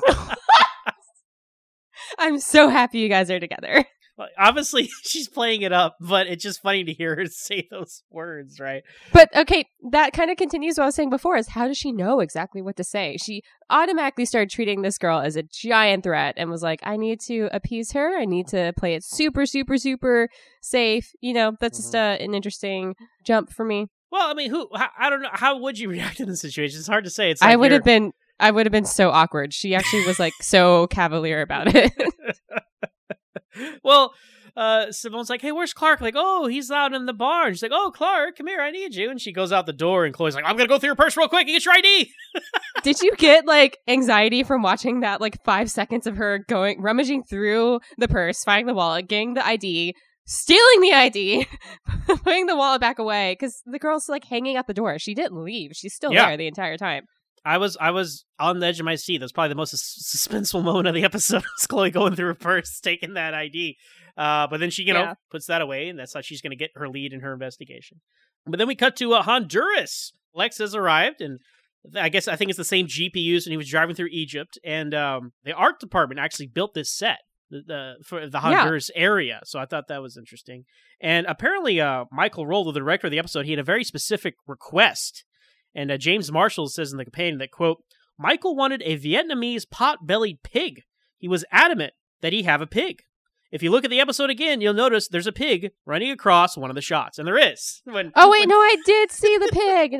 I'm so happy you guys are together. Obviously, she's playing it up, but it's just funny to hear her say those words, right? But, okay, that kind of continues what I was saying before, is how does she know exactly what to say? She automatically started treating this girl as a giant threat and was like, I need to appease her. I need to play it super, super, super safe. That's just an interesting jump for me. Well, I mean, I don't know. How would you react in this situation? It's hard to say. It's like I would have been so awkward. She actually was, like, so cavalier about it. Well, Simone's like, hey, where's Clark? Like, oh, he's out in the barn. She's like, oh, Clark, come here, I need you. And she goes out the door, and Chloe's like, I'm going to go through your purse real quick and get your ID. Did you get, like, anxiety from watching that, like, 5 seconds of her rummaging through the purse, finding the wallet, getting the ID, stealing the ID, putting the wallet back away? Because the girl's, like, hanging out the door. She didn't leave. She's still there the entire time. I was on the edge of my seat. That's probably the most suspenseful moment of the episode. Was Chloe going through her purse, taking that ID. But then she, puts that away, and that's how she's going to get her lead in her investigation. But then we cut to Honduras. Lex has arrived, and I think it's the same Jeep he used when he was driving through Egypt. And the art department actually built this set for the Honduras area. So I thought that was interesting. And apparently, Michael Roll, the director of the episode, he had a very specific request. And James Marshall says in the companion that, quote, Michael wanted a Vietnamese pot-bellied pig. He was adamant that he have a pig. If you look at the episode again, you'll notice there's a pig running across one of the shots. And there is. I did see the pig. And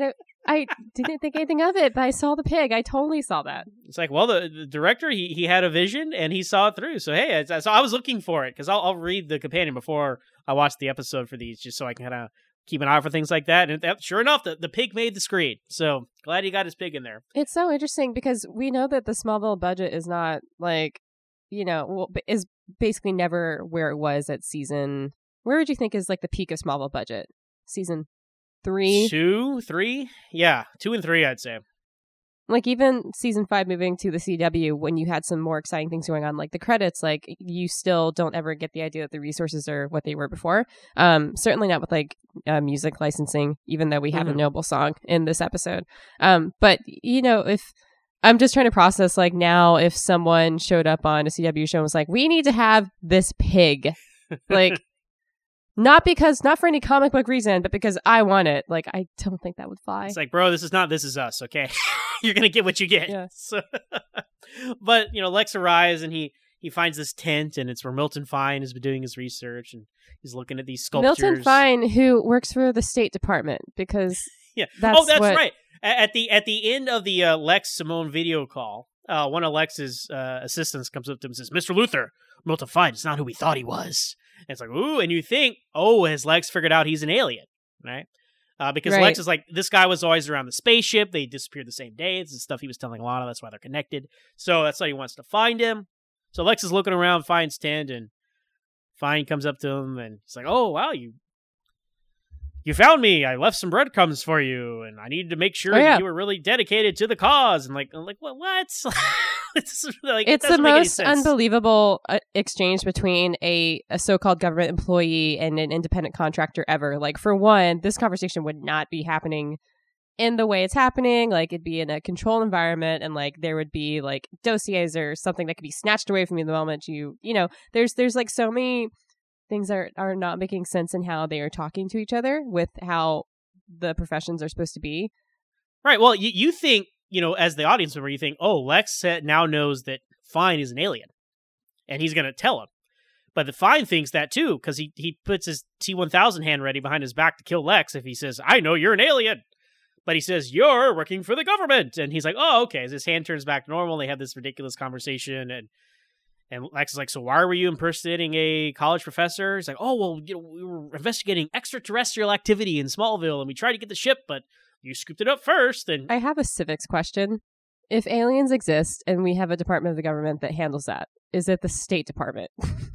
I didn't think anything of it, but I saw the pig. I totally saw that. It's like, well, the director, he had a vision and he saw it through. So, hey, so I was looking for it because I'll read the companion before I watch the episode for these just so I can kind of keep an eye for things like that. And sure enough, the pig made the screen. So glad he got his pig in there. It's so interesting because we know that the Smallville budget is not like, is basically never where it was at season. Where would you think is like the peak of Smallville budget? Season 3? 2, 3? Yeah, 2 and 3, I'd say. Like even season 5 moving to the CW when you had some more exciting things going on, like the credits, like you still don't ever get the idea that the resources are what they were before. Certainly not with like music licensing, even though we have a Noble song in this episode. But if I'm just trying to process like now if someone showed up on a CW show and was like, we need to have this pig, like not for any comic book reason, but because I want it. Like, I don't think that would fly. It's like, bro, this is not This Is Us, okay? You're going to get what you get. Yeah. So, but, Lex arrives and he finds this tent and it's where Milton Fine has been doing his research and he's looking at these sculptures. Milton Fine, who works for the State Department, because that's right. At the end of the Lex Simone video call, one of Lex's assistants comes up to him and says, Mr. Luthor, Milton Fine is not who we thought he was. And it's like, ooh, and you think, has Lex figured out he's an alien, right? Because Lex is like, this guy was always around the spaceship. They disappeared the same day. It's the stuff he was telling Lana. That's why they're connected. So that's why he wants to find him. So Lex is looking around, finds Tent, and Fine comes up to him, and he's like, oh, wow, you found me. I left some breadcrumbs for you, and I needed to make sure that you were really dedicated to the cause. And I'm like what? It's the most unbelievable exchange between a so-called government employee and an independent contractor ever. Like, for one, this conversation would not be happening in the way it's happening. Like, it'd be in a controlled environment, and like there would be like dossiers or something that could be snatched away from you the moment there's like so many things that are not making sense in how they are talking to each other with how the professions are supposed to be. Right. Well, you think, as the audience member, you think, Lex now knows that Fine is an alien and he's going to tell him. But the Fine thinks that too, because he puts his T-1000 hand ready behind his back to kill Lex if he says, I know you're an alien. But he says, you're working for the government. And he's like, oh, okay. As his hand turns back to normal, they have this ridiculous conversation. And Lex is like, so why were you impersonating a college professor? He's like, oh, well, we were investigating extraterrestrial activity in Smallville, and we tried to get the ship, but you scooped it up first. And I have a civics question. If aliens exist and we have a department of the government that handles that, is it the State Department?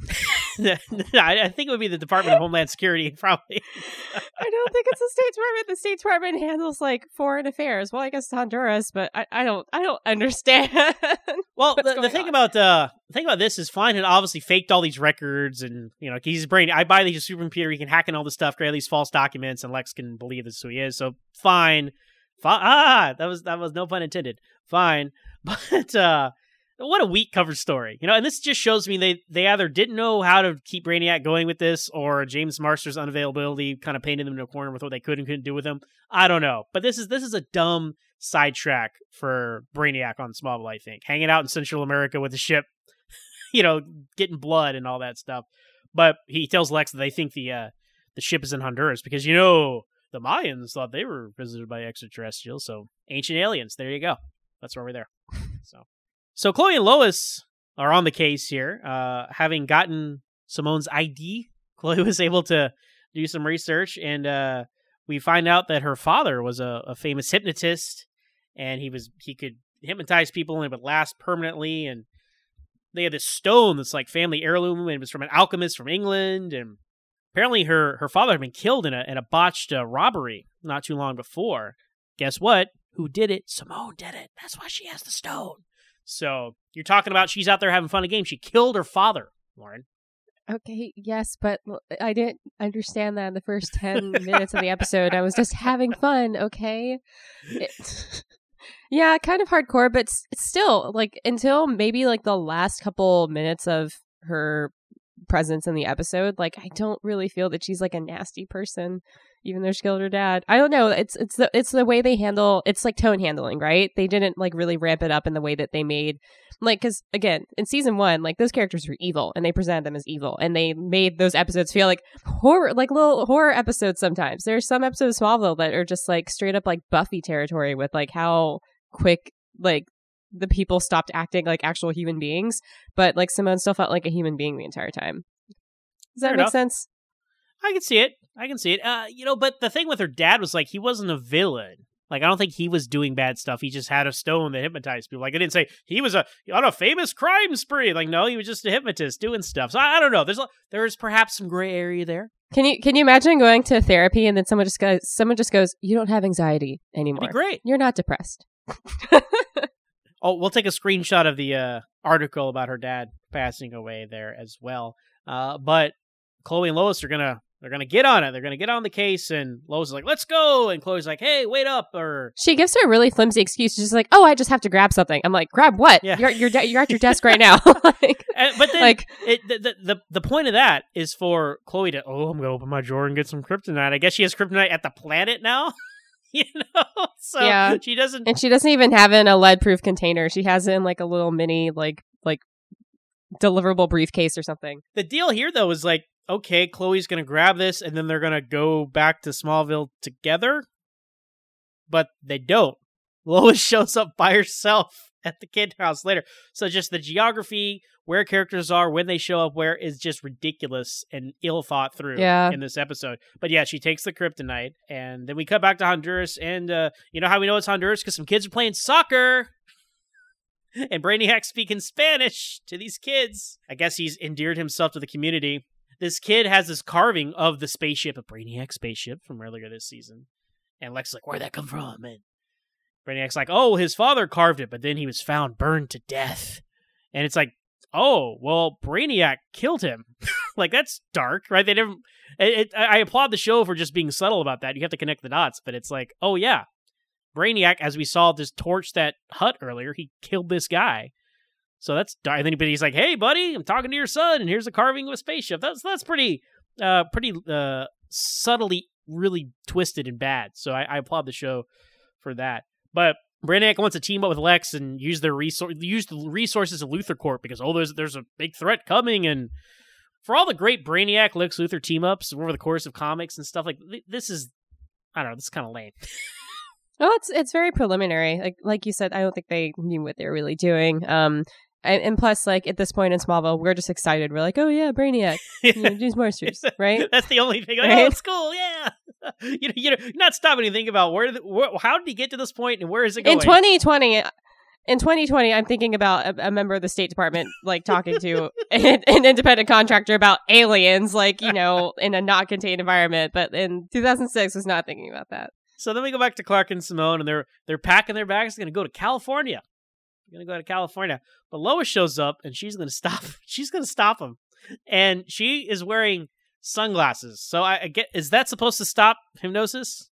I think it would be the Department of Homeland Security, probably. I don't think it's the State Department. The State Department handles like foreign affairs. Well, I guess Honduras, but I don't understand. Well, the thing about this is Fine had obviously faked all these records, and he's brain. I buy these supercomputer, he can hack in all this stuff, create all these false documents, and Lex can believe this is who he is. So Fine. That was no pun intended. Fine, but what a weak cover story, and this just shows me they either didn't know how to keep Brainiac going with this, or James Marsters' unavailability kind of painted them in a corner with what they could and couldn't do with him. I don't know, but this is a dumb sidetrack for Brainiac on Smallville. I think hanging out in Central America with the ship, getting blood and all that stuff. But he tells Lex that they think the ship is in Honduras because the Mayans thought they were visited by extraterrestrials, so ancient aliens. There you go. That's why we're there. So Chloe and Lois are on the case here. Having gotten Simone's ID, Chloe was able to do some research, and we find out that her father was a famous hypnotist, and he could hypnotize people and it would last permanently. And they had this stone that's like family heirloom, and it was from an alchemist from England. And apparently her father had been killed in a botched robbery not too long before. Guess what? Who did it? Simone did it. That's why she has the stone. So you're talking about she's out there having fun again. She killed her father, Lauren. Okay, yes, but I didn't understand that in the first 10 minutes of the episode. I was just having fun, okay? Yeah, kind of hardcore, but still, like, until maybe, like, the last couple minutes of her presence in the episode, like, I don't really feel that she's, like, a nasty person. even though she killed her dad. I don't know. It's the way they handle. It's like tone handling, right? They didn't like really ramp it up in the way that they made. Like, because again, in season 1, like those characters were evil, and they presented them as evil, and they made those episodes feel like horror, like little horror episodes. Sometimes there's some episodes of Smallville that are just like straight up like Buffy territory with like how quick like the people stopped acting like actual human beings, but like Simone still felt like a human being the entire time. Does that make sense? I can see it. But the thing with her dad was like he wasn't a villain. Like, I don't think he was doing bad stuff. He just had a stone that hypnotized people. Like, I didn't say he was on a famous crime spree. Like, no, he was just a hypnotist doing stuff. So I don't know. There's perhaps some gray area there. Can you imagine going to therapy and then someone just goes, you don't have anxiety anymore. That'd be great. You're not depressed. Oh, we'll take a screenshot of the article about her dad passing away there as well. But Chloe and Lois are they're gonna get on it. They're gonna get on the case, and Lois is like, "Let's go!" And Chloe's like, "Hey, wait up!" Or she gives her a really flimsy excuse. She's like, "Oh, I just have to grab something." I'm like, "Grab what? Yeah. You're at your desk right now." But then, like, the point of that is for Chloe to, I'm gonna open my drawer and get some kryptonite. I guess she has kryptonite at the planet now. So yeah. She doesn't, and she doesn't even have it in a lead-proof container. She has it in like a little mini like deliverable briefcase or something. The deal here though is like, okay, Chloe's gonna grab this and then they're gonna go back to Smallville together, but they don't. Lois shows up by herself at the kid house later. So just the geography, where characters are, when they show up where, is just ridiculous and ill thought through in this episode. But yeah, she takes the kryptonite, and then we cut back to Honduras, and you know how we know it's Honduras? Because some kids are playing soccer, and Brainiac speaking Spanish to these kids. I guess he's endeared himself to the community. This kid has this carving of the spaceship, a Brainiac spaceship from earlier this season. And Lex is like, where'd that come from? And Brainiac's like, oh, his father carved it, but then he was found burned to death. And it's like, oh, well, Brainiac killed him. Like, that's dark, right? They never. I applaud the show for just being subtle about that. You have to connect the dots, but it's like, oh, yeah. Brainiac, as we saw just torch that hut earlier, he killed this guy. So that's dark. And then he's like, hey, buddy, I'm talking to your son, and here's a carving of a spaceship. That's pretty subtly really twisted and bad. So I applaud the show for that. But Brainiac wants to team up with Lex and use the resources of Luthor Corp because there's a big threat coming, and for all the great Brainiac Lex Luthor team ups over the course of comics and stuff, like this is, I don't know, this is kind of lame. Oh, it's very preliminary. Like you said, I don't think they knew what they were really doing. And plus, like at this point in Smallville, we're just excited. We're like, oh yeah, Brainiac, these monsters, right? That's the only thing. Like, right? Oh, it's cool, yeah. You're not stopping to think about how did he get to this point and where is it going? In 2020, I'm thinking about a member of the State Department, like talking to an independent contractor about aliens, like, in a not contained environment. But in 2006, was not thinking about that. So then we go back to Clark and Simone, and they're packing their bags. They're going to go to California. But Lois shows up, and she's going to stop. She's going to stop him, and she is wearing sunglasses. So I get, is that supposed to stop hypnosis?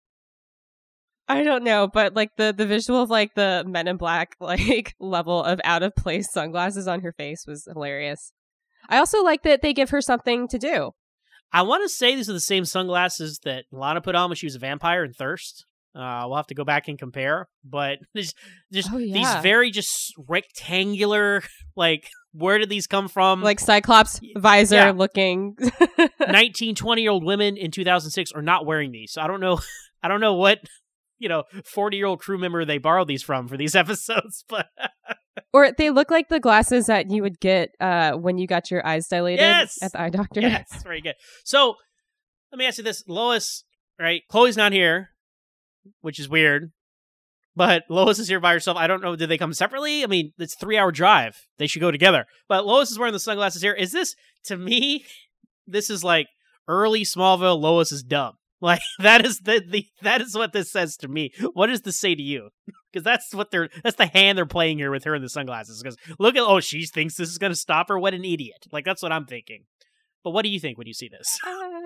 I don't know, but like the visual of like the Men in Black like level of out of place sunglasses on her face was hilarious. I also like that they give her something to do. I want to say these are the same sunglasses that Lana put on when she was a vampire in Thirst. We'll have to go back and compare, but these very just rectangular, like, where did these come from? Like Cyclops visor looking. 19, 20-year-old women in 2006 are not wearing these. So I don't know what, 40-year-old crew member they borrowed these from for these episodes, but or they look like the glasses that you would get when you got your eyes dilated at the eye doctor. Yes, very good. So let me ask you this, Lois, right? Chloe's not here, which is weird, but Lois is here by herself. I don't know, did they come separately? I mean, it's a 3-hour drive. They should go together. But Lois is wearing the sunglasses here. Is this, to me, this is like early Smallville. Lois is dumb. Like, that is that is what this says to me. What does this say to you? Because that's the hand they're playing here with her in the sunglasses. Because look at, she thinks this is going to stop her. What an idiot. Like, that's what I'm thinking. But what do you think when you see this?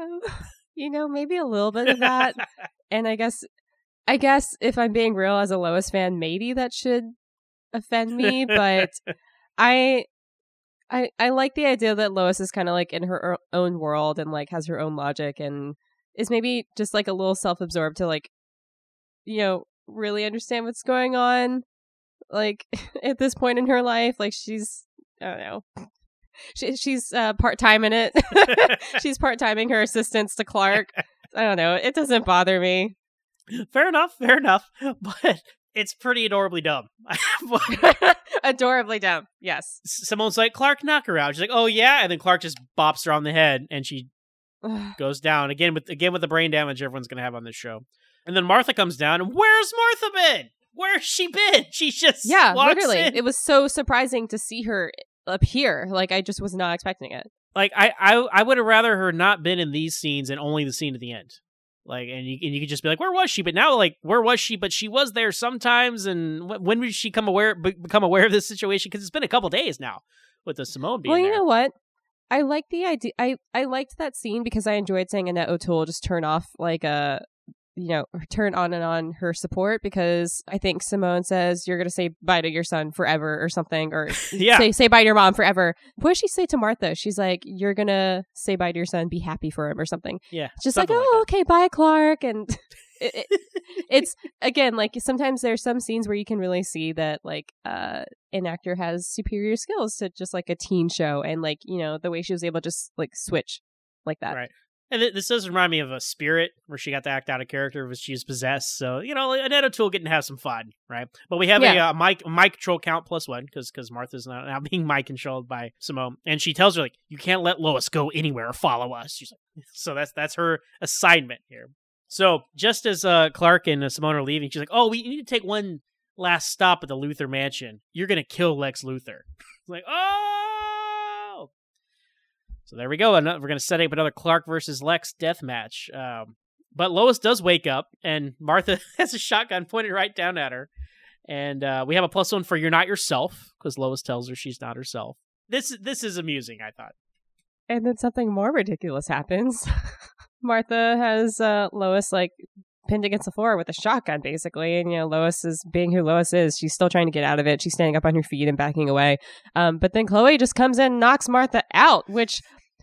Maybe a little bit of that. And I guess if I'm being real as a Lois fan, maybe that should offend me. But I like the idea that Lois is kind of like in her own world and like has her own logic and is maybe just like a little self-absorbed to like, really understand what's going on. Like at this point in her life, like she's, I don't know. She's part-time in it. She's part-timing her assistance to Clark. I don't know. It doesn't bother me. Fair enough. But it's pretty adorably dumb. Adorably dumb. Yes. Simone's like, Clark, knock her out. She's like, oh yeah, and then Clark just bops her on the head, and she goes down again with the brain damage everyone's gonna have on this show. And then Martha comes down, and where's Martha been? Where's she been? She just walks literally. in. It was so surprising to see her up here. Like I just was not expecting it. Like I would have rather her not been in these scenes and only the scene at the end. Like, and you could just be like, where was she? But now, like, where was she? But she was there sometimes. And when did she become aware of this situation? Because it's been a couple days now with the Simone being there. Well, you know what? I like the idea. I liked that scene because I enjoyed seeing Annette O'Toole just turn off like turn on and on her support, because I think Simone says you're going to say bye to your son forever or something, or say bye to your mom forever. What does she say to Martha? She's like, you're going to say bye to your son, be happy for him or something. Yeah. Just like, okay, bye, Clark. And it's, again, like sometimes there's some scenes where you can really see that like an actor has superior skills to just like a teen show, and like, the way she was able to just like switch like that. Right. And this does remind me of a Spirit, where she got to act out a character which she's possessed. So, Annette O'Toole getting to have some fun, right? But we have a mic control count +1, because Martha's now being mic controlled by Simone. And she tells her, like, you can't let Lois go anywhere or follow us. She's like, so that's her assignment here. So just as Clark and Simone are leaving, she's like, oh, we need to take one last stop at the Luthor mansion. You're going to kill Lex Luthor. Like, oh! So there we go. We're going to set up another Clark versus Lex death match. But Lois does wake up, and Martha has a shotgun pointed right down at her. And we have a +1 for you're not yourself, because Lois tells her she's not herself. This is amusing, I thought. And then something more ridiculous happens. Martha has Lois like pinned against the floor with a shotgun, basically. And, Lois is being who Lois is. She's still trying to get out of it. She's standing up on her feet and backing away. But then Chloe just comes in and knocks Martha out, which,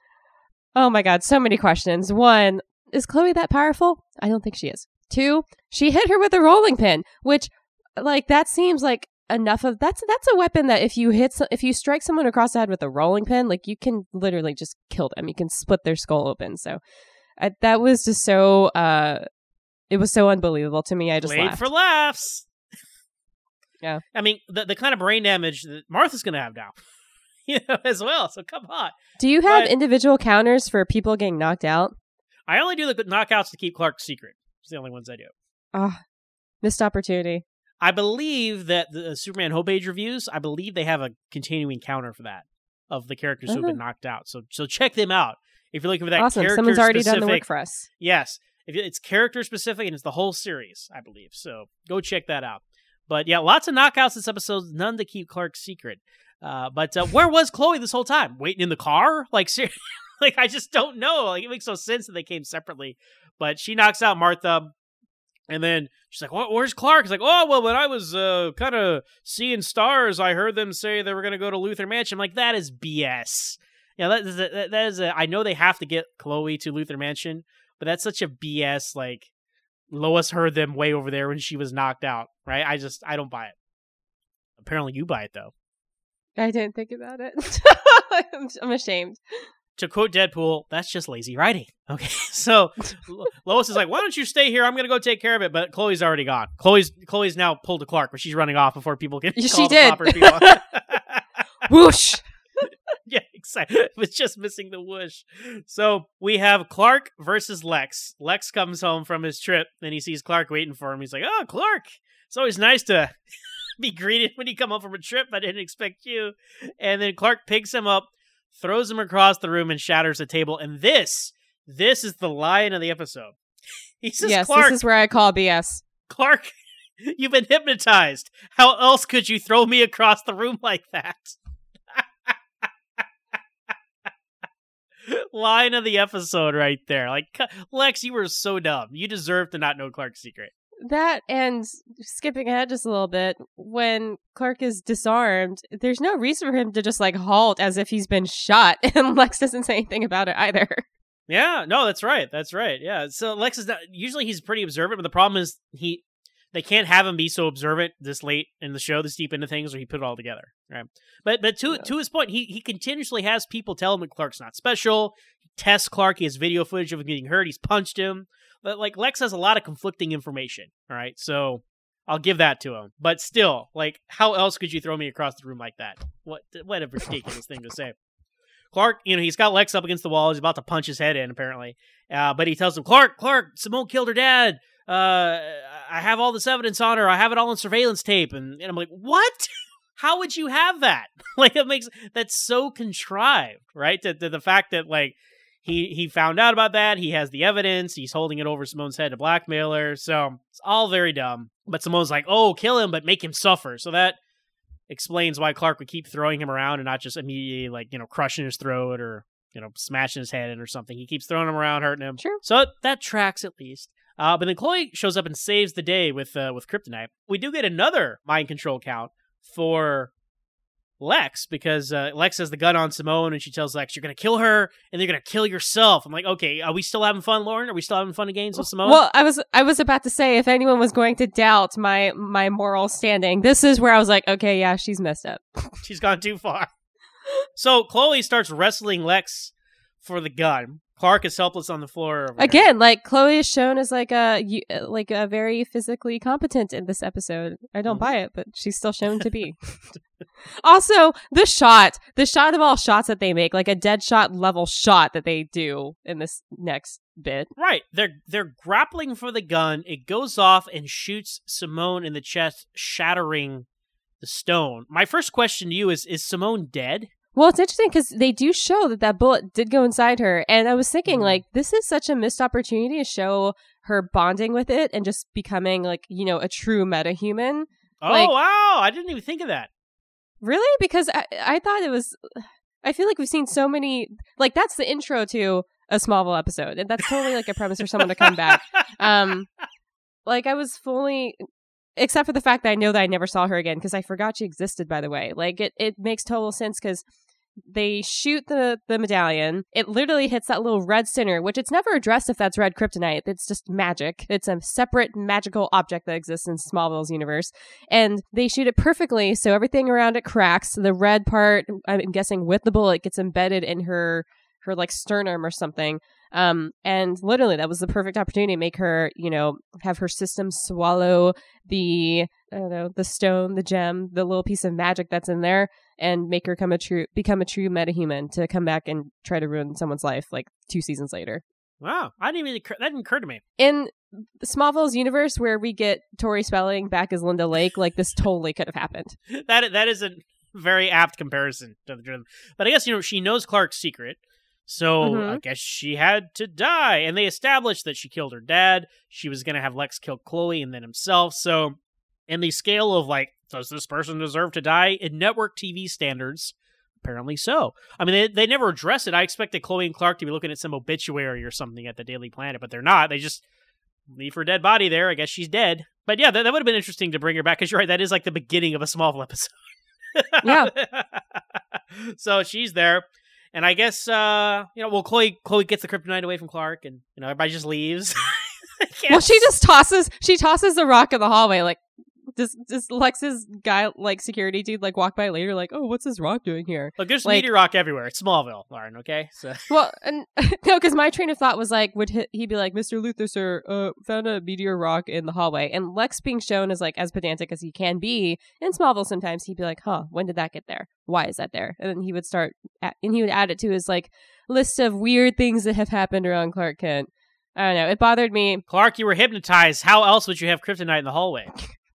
oh my God, so many questions. 1, is Chloe that powerful? I don't think she is. 2, she hit her with a rolling pin, which, like, that seems like enough of that's a weapon that if you strike someone across the head with a rolling pin, like, you can literally just kill them. You can split their skull open. So that was just so it was so unbelievable to me. I just laughed. For laughs. Yeah. I mean, the kind of brain damage that Martha's going to have now, as well. So come on. Do you have individual counters for people getting knocked out? I only do the knockouts to keep Clark secret. It's the only ones I do. Missed opportunity. I believe that the Superman Homepage reviews, I believe they have a continuing counter for that, of the characters who have been knocked out. So check them out. If you're looking for that awesome. character Someone's already specific, done the work for us. Yes. It's character specific, and it's the whole series, I believe. So go check that out. But yeah, lots of knockouts this episode, none to keep Clark secret. But where was Chloe this whole time? Waiting in the car? Like, seriously, like, I just don't know. Like, it makes no sense that they came separately. But she knocks out Martha, and then she's like, where's Clark? He's like, oh, well, when I was kind of seeing stars, I heard them say they were going to go to Luthor Mansion. I'm like, that is BS. That is I know they have to get Chloe to Luthor Mansion, but that's such a BS, like, Lois heard them way over there when she was knocked out, right? I don't buy it. Apparently you buy it, though. I didn't think about it. I'm ashamed. To quote Deadpool, that's just lazy writing. Okay, so Lois is like, why don't you stay here? I'm going to go take care of it. But Chloe's already gone. Chloe's now pulled to Clark, but she's running off before people can call the proper people. Whoosh! Yeah, exactly. It was just missing the whoosh. So we have Clark versus Lex. Lex comes home from his trip, and he sees Clark waiting for him. He's like, oh, Clark, it's always nice to be greeted when you come home from a trip. I didn't expect you. And then Clark picks him up, throws him across the room, and shatters the table. And this is the line of the episode. He says, yes, Clark, this is where I call BS. Clark, you've been hypnotized. How else could you throw me across the room like that? Line of the episode right there. Like, Lex, you were so dumb. You deserve to not know Clark's secret. That, and skipping ahead just a little bit, when Clark is disarmed, there's no reason for him to just like halt as if he's been shot, and Lex doesn't say anything about it either. Yeah, no, that's right. That's right. Yeah. So Lex is not, usually he's pretty observant, but the problem is they can't have him be so observant this late in the show, this deep into things, or he put it all together. Right. But to his point, he continuously has people tell him that Clark's not special. He tests Clark. He has video footage of him getting hurt. He's punched him. But like Lex has a lot of conflicting information. All right. So I'll give that to him. But still, like, how else could you throw me across the room like that? What a ridiculous thing to say. Clark, he's got Lex up against the wall. He's about to punch his head in, apparently. But he tells him, Clark, Simone killed her dad. I have all this evidence on her. I have it all on surveillance tape. And I'm like, what? How would you have that? Like, that's so contrived, right? To the fact that, like, he found out about that. He has the evidence. He's holding it over Simone's head to blackmail her. So it's all very dumb. But Simone's like, oh, kill him, but make him suffer. So that explains why Clark would keep throwing him around and not just immediately, like, crushing his throat or, smashing his head in or something. He keeps throwing him around, hurting him. Sure. So that tracks at least. But then Chloe shows up and saves the day with Kryptonite. We do get another mind control count for Lex because Lex has the gun on Simone and she tells Lex, you're going to kill her and you're going to kill yourself. I'm like, okay, are we still having fun, Lauren? Are we still having fun and games with Simone? Well, I was about to say, if anyone was going to doubt my moral standing, this is where I was like, okay, yeah, she's messed up. She's gone too far. So Chloe starts wrestling Lex for the gun. Clark is helpless on the floor. Again, like Chloe is shown as like a very physically competent in this episode. I don't buy it, but she's still shown to be. Also, the shot of all shots that they make, like a Deadshot level shot that they do in this next bit. Right. They're grappling for the gun. It goes off and shoots Simone in the chest, shattering the stone. My first question to you is Simone dead? Well, it's interesting because they do show that bullet did go inside her. And I was thinking, like, this is such a missed opportunity to show her bonding with it and just becoming, like, a true metahuman. Oh, like, wow. I didn't even think of that. Really? Because I thought it was... I feel like we've seen so many... Like, that's the intro to a Smallville episode. And that's totally, like, a premise for someone to come back. Like, I was fully... Except for the fact that I know that I never saw her again because I forgot she existed, by the way. Like, it makes total sense because they shoot the medallion. It literally hits that little red center, which it's never addressed if that's red kryptonite. It's just magic. It's a separate magical object that exists in Smallville's universe. And they shoot it perfectly, so everything around it cracks. The red part, I'm guessing with the bullet, gets embedded in her like sternum or something. And literally that was the perfect opportunity to make her, have her system swallow the stone, the gem, the little piece of magic that's in there and make her become a true metahuman to come back and try to ruin someone's life like 2 seasons later. Wow. That didn't occur to me. In Smallville's universe where we get Tori Spelling back as Linda Lake, like this totally could have happened. That is a very apt comparison to the dream. But I guess, she knows Clark's secret. So I guess she had to die. And they established that she killed her dad. She was going to have Lex kill Chloe and then himself. So in the scale of like, does this person deserve to die? In network TV standards, apparently so. I mean, they never address it. I expected Chloe and Clark to be looking at some obituary or something at the Daily Planet, but they're not. They just leave her dead body there. I guess she's dead. But yeah, that would have been interesting to bring her back because you're right. That is like the beginning of a Smallville episode. Yeah. So she's there. And I guess, Chloe gets the kryptonite away from Clark, and everybody just leaves. Well, she tosses the rock in the hallway. Like, does Lex's guy, like security dude, like walk by later, like, oh, what's this rock doing here? Look, there's like, meteor rock everywhere. It's Smallville, Lauren. Okay, so well, and no, because my train of thought was like, would he be like, Mr. Luthor, sir, found a meteor rock in the hallway, and Lex being shown as like as pedantic as he can be in Smallville, sometimes he'd be like, huh, when did that get there? Why is that there? And then he would add it to his like list of weird things that have happened around Clark Kent. I don't know. It bothered me. Clark, you were hypnotized. How else would you have kryptonite in the hallway?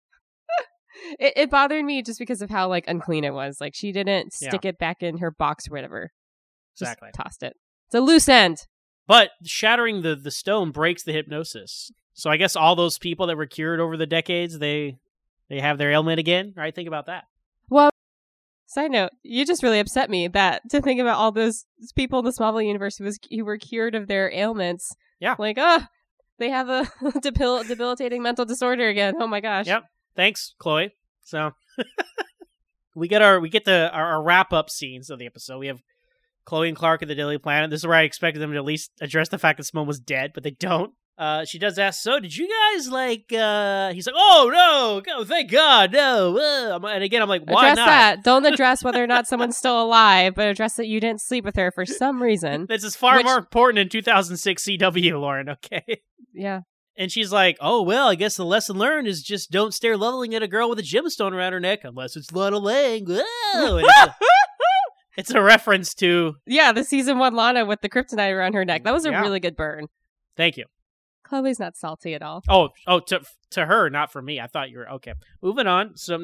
It bothered me just because of how like unclean it was. Like she didn't stick it back in her box or whatever. Exactly. Just tossed it. It's a loose end. But shattering the stone breaks the hypnosis. So I guess all those people that were cured over the decades, they have their ailment again, right? Think about that. Well, side note, you just really upset me to think about all those people in the Smallville universe who were cured of their ailments. Yeah. Like, they have a debilitating mental disorder again. Oh my gosh. Yep. Thanks, Chloe. So we get our wrap up scenes of the episode. We have Chloe and Clark at the Daily Planet. This is where I expected them to at least address the fact that Simone was dead, but they don't. She does ask, so did you guys he's like, oh no, thank God, no. And again, I'm like, why address not? that. Don't address whether or not someone's still alive, but address that you didn't sleep with her for some reason. This is far more important in 2006 CW, Lauren, okay? Yeah. And she's like, oh, well, I guess the lesson learned is just don't stare lovingly at a girl with a gemstone around her neck unless it's Lana Lang. Whoa! And it's a reference to... Yeah, the season 1 Lana with the kryptonite around her neck. That was a really good burn. Thank you. Chloe's not salty at all. Oh, to her, not for me. I thought you were... Okay, moving on. So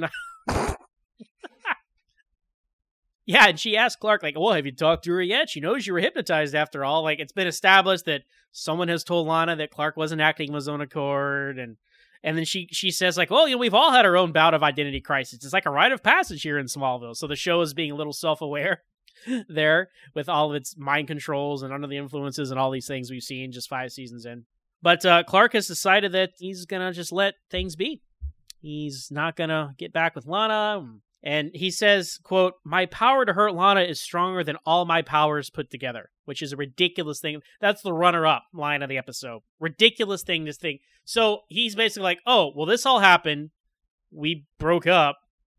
yeah, and she asked Clark, like, well, have you talked to her yet? She knows you were hypnotized after all. Like, it's been established that someone has told Lana that Clark wasn't acting of his own accord. And then she says, like, well, we've all had our own bout of identity crisis. It's like a rite of passage here in Smallville. So the show is being a little self-aware there with all of its mind controls and under the influences and all these things we've seen just 5 seasons in. But Clark has decided that he's going to just let things be. He's not going to get back with Lana. And he says, quote, my power to hurt Lana is stronger than all my powers put together, which is a ridiculous thing. That's the runner-up line of the episode. Ridiculous thing to think. So he's basically like, oh, well, this all happened. We broke up.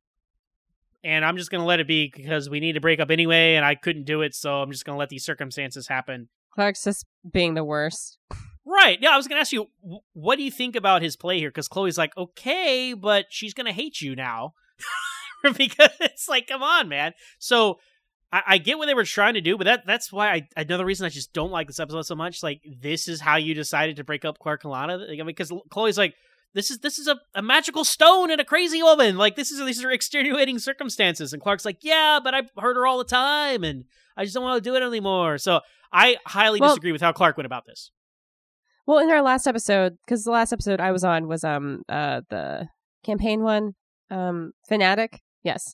And I'm just going to let it be because we need to break up anyway, and I couldn't do it, so I'm just going to let these circumstances happen. Clark's just being the worst. Right. Yeah, I was going to ask you, what do you think about his play here? Because Chloe's like, okay, but she's going to hate you now. Because it's like, come on, man. So I get what they were trying to do, but that's why another reason I just don't like this episode so much. Like, this is how you decided to break up Clark and Lana. Because Chloe's like, this is a magical stone and a crazy woman. Like, these are extenuating circumstances. And Clark's like, yeah, but I heard her all the time, and I just don't want to do it anymore. So I highly disagree with how Clark went about this. Well, in our last episode, because the last episode I was on was the campaign one, Fanatic. Yes.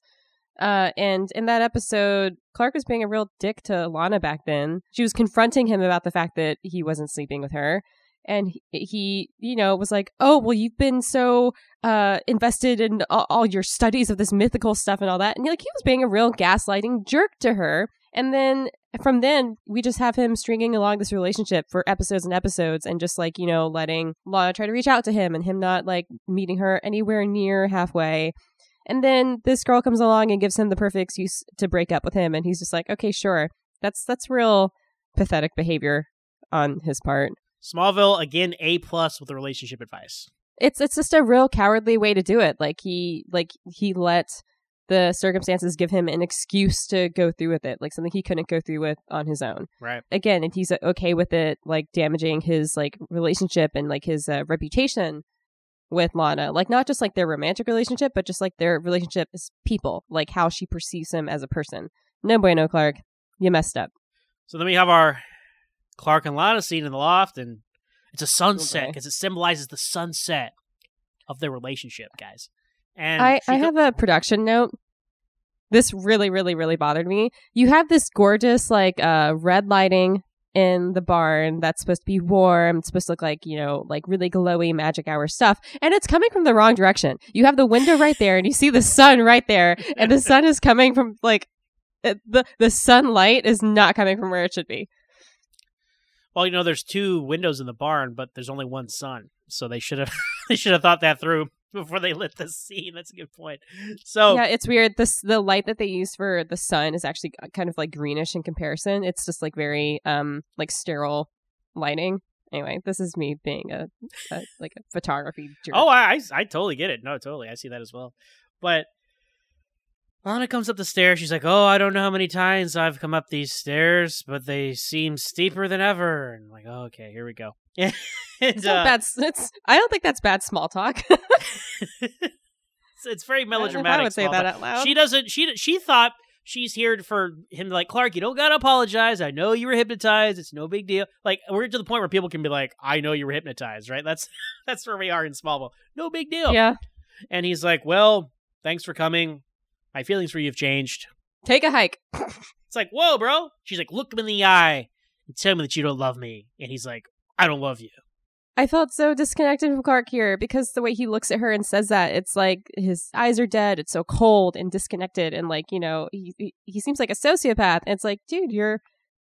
And in that episode, Clark was being a real dick to Lana back then. She was confronting him about the fact that he wasn't sleeping with her. And he was like, oh, well, you've been so invested in all your studies of this mythical stuff and all that. And he was being a real gaslighting jerk to her. And then from then, we just have him stringing along this relationship for episodes and episodes and just letting Lana try to reach out to him and him not meeting her anywhere near halfway. And then this girl comes along and gives him the perfect excuse to break up with him. And he's just like, okay, sure. That's real pathetic behavior on his part. Smallville, again, A+ with the relationship advice. It's just a real cowardly way to do it. He let the circumstances give him an excuse to go through with it, something he couldn't go through with on his own. Right. Again, and he's okay with it, damaging his relationship and his reputation with Lana, not just their romantic relationship, but just their relationship as people, how she perceives him as a person. No bueno, Clark, you messed up. So then we have our Clark and Lana scene in the loft, and it's a sunset because it symbolizes the sunset of their relationship, guys. And I have a production note. This really, really, really bothered me. You have this gorgeous red lighting in the barn that's supposed to be warm. It's supposed to look like really glowy magic hour stuff. And it's coming from the wrong direction. You have the window right there and you see the sun right there. And the sun is coming from the sunlight is not coming from where it should be. Well, there's 2 windows in the barn, but there's only one sun. So they should have thought that through before they lit the scene. That's a good point. So yeah, it's weird. The light that they use for the sun is actually kind of greenish in comparison. It's just very sterile lighting. Anyway, this is me being a photography jerk. Oh, I totally get it. No, totally. I see that as well. But Lana comes up the stairs. She's like, oh, I don't know how many times I've come up these stairs, but they seem steeper than ever. And I'm like, oh, okay, here we go. And, I don't think that's bad small talk. It's very melodramatic. I would say that out loud. She thought she's here for him to Clark, you don't gotta apologize. I know you were hypnotized. It's no big deal. We're to the point where people can be like, I know you were hypnotized, right? That's where we are in Smallville. No big deal. Yeah. And he's like, well, thanks for coming. My feelings for you have changed. Take a hike. It's like, whoa, bro. She's like, look him in the eye and tell me that you don't love me. And he's like, I don't love you. I felt so disconnected from Clark here because the way he looks at her and says that, it's like his eyes are dead. It's so cold and disconnected. And like, you know, he seems like a sociopath. And it's like, dude, you're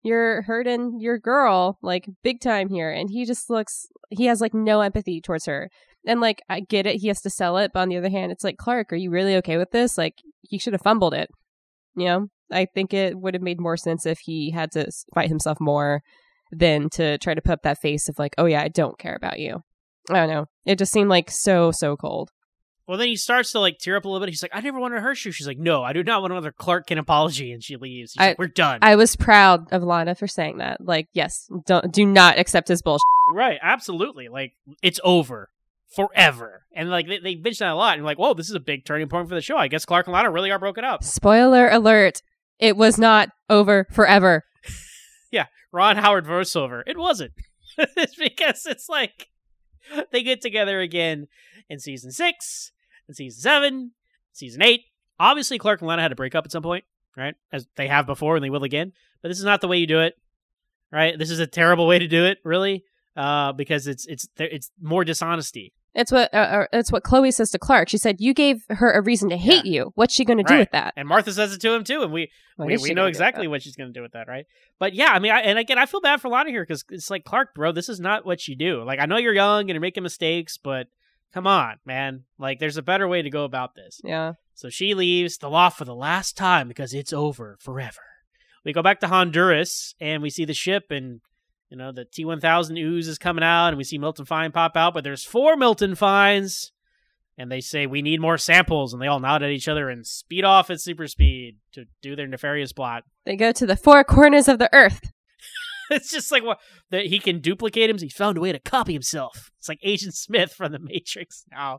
hurting your girl like big time here. And he just he has like no empathy towards her. And like, I get it. He has to sell it. But on the other hand, it's like, Clark, are you really okay with this? Like, he should have fumbled it. You know, I think it would have made more sense if he had to fight himself more than to try to put up that face of like, oh yeah, I don't care about you. I don't know. It just seemed like so cold. Well, then he starts to like tear up a little bit. He's like, I never wanted to hurt you. She's like, no, I do not want another Clark Kent apology. And she leaves. He's like, we're done. I was proud of Lana for saying that. Like, yes, do not accept his bullshit. Right. Absolutely. Like, it's over forever. And like, they bitched that a lot. And like, whoa, this is a big turning point for the show. I guess Clark and Lana really are broken up. Spoiler alert. It was not over forever. Yeah. Ron Howard voiceover. It wasn't. It's because it's like they get together again in season 6, in season 7, season 8. Obviously, Clark and Lana had to break up at some point, right? As they have before and they will again. But this is not the way you do it, right? This is a terrible way to do it, really, because it's more dishonesty. It's what Chloe says to Clark. She said, you gave her a reason to hate you. What's she going to do with that? And Martha says it to him, too. And we know exactly what she's going to do with that, right? But yeah, I mean, I feel bad for Lana here because it's like, Clark, bro, this is not what you do. Like, I know you're young and you're making mistakes, but come on, man. Like, there's a better way to go about this. Yeah. So she leaves the loft for the last time because it's over forever. We go back to Honduras and we see the ship and you know, the T-1000 ooze is coming out, and we see Milton Fine pop out, but there's 4 Milton Fines, and they say, we need more samples, and they all nod at each other and speed off at super speed to do their nefarious plot. They go to the 4 corners of the earth. It's just like, what, that he can duplicate him, so he found a way to copy himself. It's like Agent Smith from The Matrix now.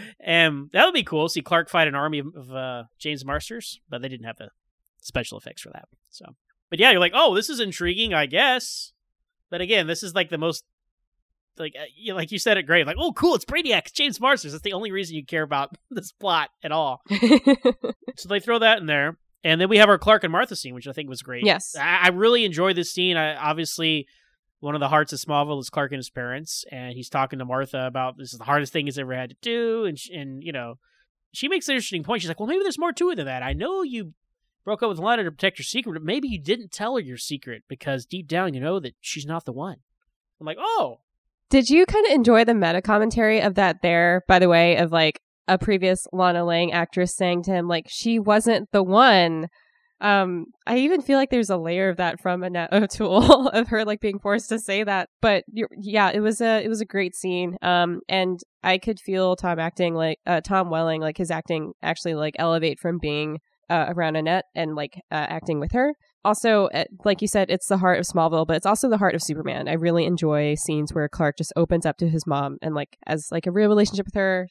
And that would be cool, see Clark fight an army of James Marsters, but they didn't have the special effects for that. So, but yeah, you're like, oh, this is intriguing, I guess. But again, this is like the most, like you said it great. Like, oh, cool, it's Brainiac, it's James Marsters. That's the only reason you care about this plot at all. So they throw that in there. And then we have our Clark and Martha scene, which I think was great. Yes. I really enjoyed this scene. Obviously, one of the hearts of Smallville is Clark and his parents. And he's talking to Martha about this is the hardest thing he's ever had to do. And you know, she makes an interesting point. She's like, well, maybe there's more to it than that. I know you broke up with Lana to protect your secret, but maybe you didn't tell her your secret because deep down you know that she's not the one. I'm like, oh. Did you kind of enjoy the meta commentary of that there, by the way, of like a previous Lana Lang actress saying to him, like, she wasn't the one? I even feel like there's a layer of that from Annette O'Toole of her like being forced to say that. But yeah, it was a great scene. And I could feel Tom Welling, like his acting actually like elevate from being around Annette and like acting with her. Also, like you said, it's the heart of Smallville, but it's also the heart of Superman. I really enjoy scenes where Clark just opens up to his mom and like as like a real relationship with her,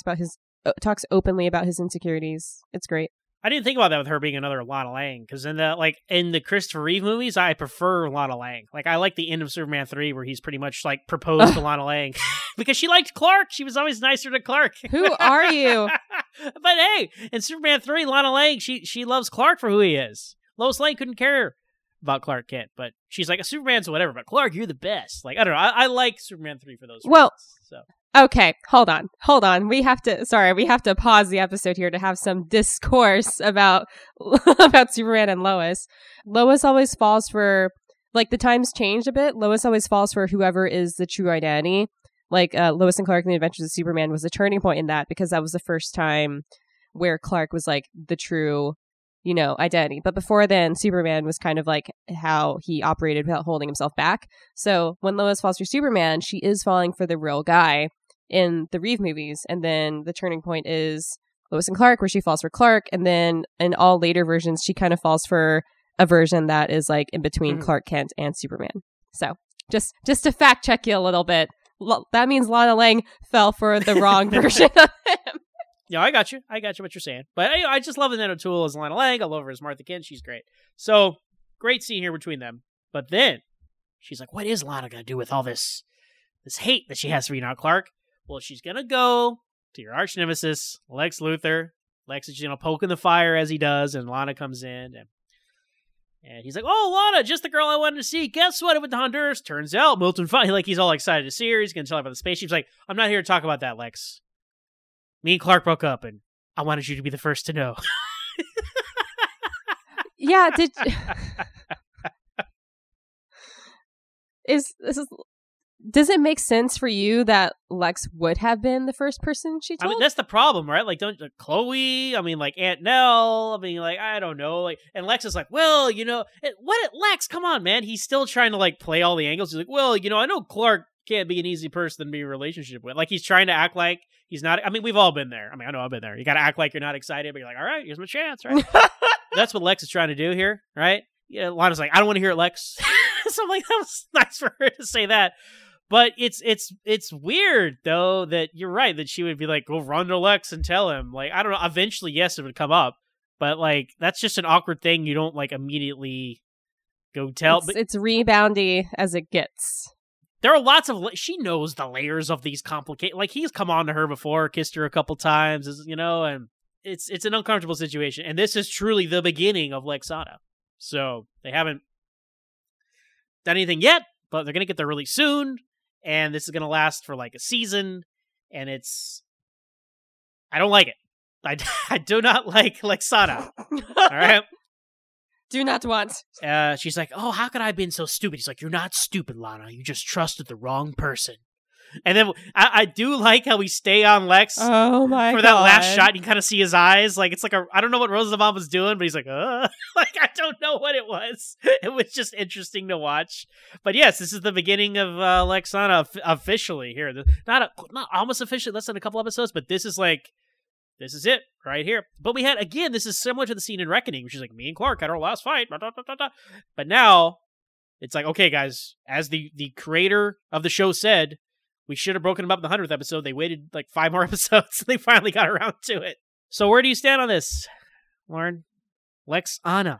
talks openly about his insecurities. It's great. I didn't think about that with her being another Lana Lang, because in the Christopher Reeve movies, I prefer Lana Lang. Like, I like the end of Superman 3 where he's pretty much like proposed to Lana Lang because she liked Clark. She was always nicer to Clark. Who are you? But hey, in Superman 3, Lana Lang, she loves Clark for who he is. Lois Lane couldn't care about Clark Kent, but she's like, Superman's whatever, but Clark, you're the best. Like, I don't know. I like Superman 3 for those reasons. So. Okay, hold on. We have to pause the episode here to have some discourse about Superman and Lois. Lois always falls for, like, the times changed a bit. Lois always falls for whoever is the true identity. Like, Lois and Clark and the Adventures of Superman was a turning point in that, because that was the first time where Clark was, like, the true, you know, identity. But before then, Superman was kind of like how he operated without holding himself back. So when Lois falls for Superman, she is falling for the real guy in the Reeve movies. And then the turning point is Lois and Clark, where she falls for Clark. And then in all later versions, she kind of falls for a version that is like in between Clark Kent and Superman. So just to fact check you a little bit, that means Lana Lang fell for the wrong version of him. Yeah, I got you what you're saying. But I just love Annette O'Toole as Lana Lang. I love her as Martha Kent. She's great. So, great scene here between them. But then, she's like, what is Lana going to do with all this hate that she has for you now, Clark? Well, she's going to go to your arch nemesis, Lex Luthor. Lex is, poking the fire as he does, and Lana comes in. And And he's like, "Oh, Lana, just the girl I wanted to see. Guess what? It went to Honduras. Turns out Milton he's all excited to see her. He's going to tell her about the spaceship. He's like, I'm not here to talk about that, Lex. Me and Clark broke up, and I wanted you to be the first to know." Yeah, does it make sense for you that Lex would have been the first person she told? I mean, that's the problem, right? Like, don't Chloe? I mean, like Aunt Nell. I mean, like, I don't know. Like, and Lex is like, well, Lex? Come on, man. He's still trying to like play all the angles. He's like, well, I know Clark can't be an easy person to be in a relationship with. Like, he's trying to act like he's not. I mean, we've all been there. I mean, I know I've been there. You got to act like you're not excited, but you're like, all right, here's my chance, right? That's what Lex is trying to do here, right? Yeah, Lana's like, I don't want to hear it, Lex. So I'm like, that was nice for her to say that. But it's weird, though, that you're right, that she would be like, go run to Lex and tell him. Like, I don't know. Eventually, yes, it would come up. But, like, that's just an awkward thing you don't, like, immediately go tell. It's reboundy as it gets. There are lots of... She knows the layers of these complicated... Like, he's come on to her before, kissed her a couple times, and it's an uncomfortable situation. And this is truly the beginning of Lexana. So, they haven't done anything yet, but they're going to get there really soon. And this is going to last for like a season, and I don't like it. I do not like Lexana. All right? Do not want. She's like, oh, how could I have been so stupid? He's like, you're not stupid, Lana. You just trusted the wrong person. And then I do like how we stay on Lex for that last shot. You kind of see his eyes. Like, it's like I don't know what Rosenbaum was doing, but he's like, like, I don't know what it was. It was just interesting to watch. But yes, this is the beginning of Lexana officially here. Not almost officially, less than a couple episodes, but this is it right here. But we had, again, this is similar to the scene in Reckoning, which is like, me and Clark had our last fight. But now it's like, okay, guys, as the creator of the show said, we should have broken them up in the 100th episode. They waited like 5 more episodes, and they finally got around to it. So where do you stand on this, Lauren? Lexana.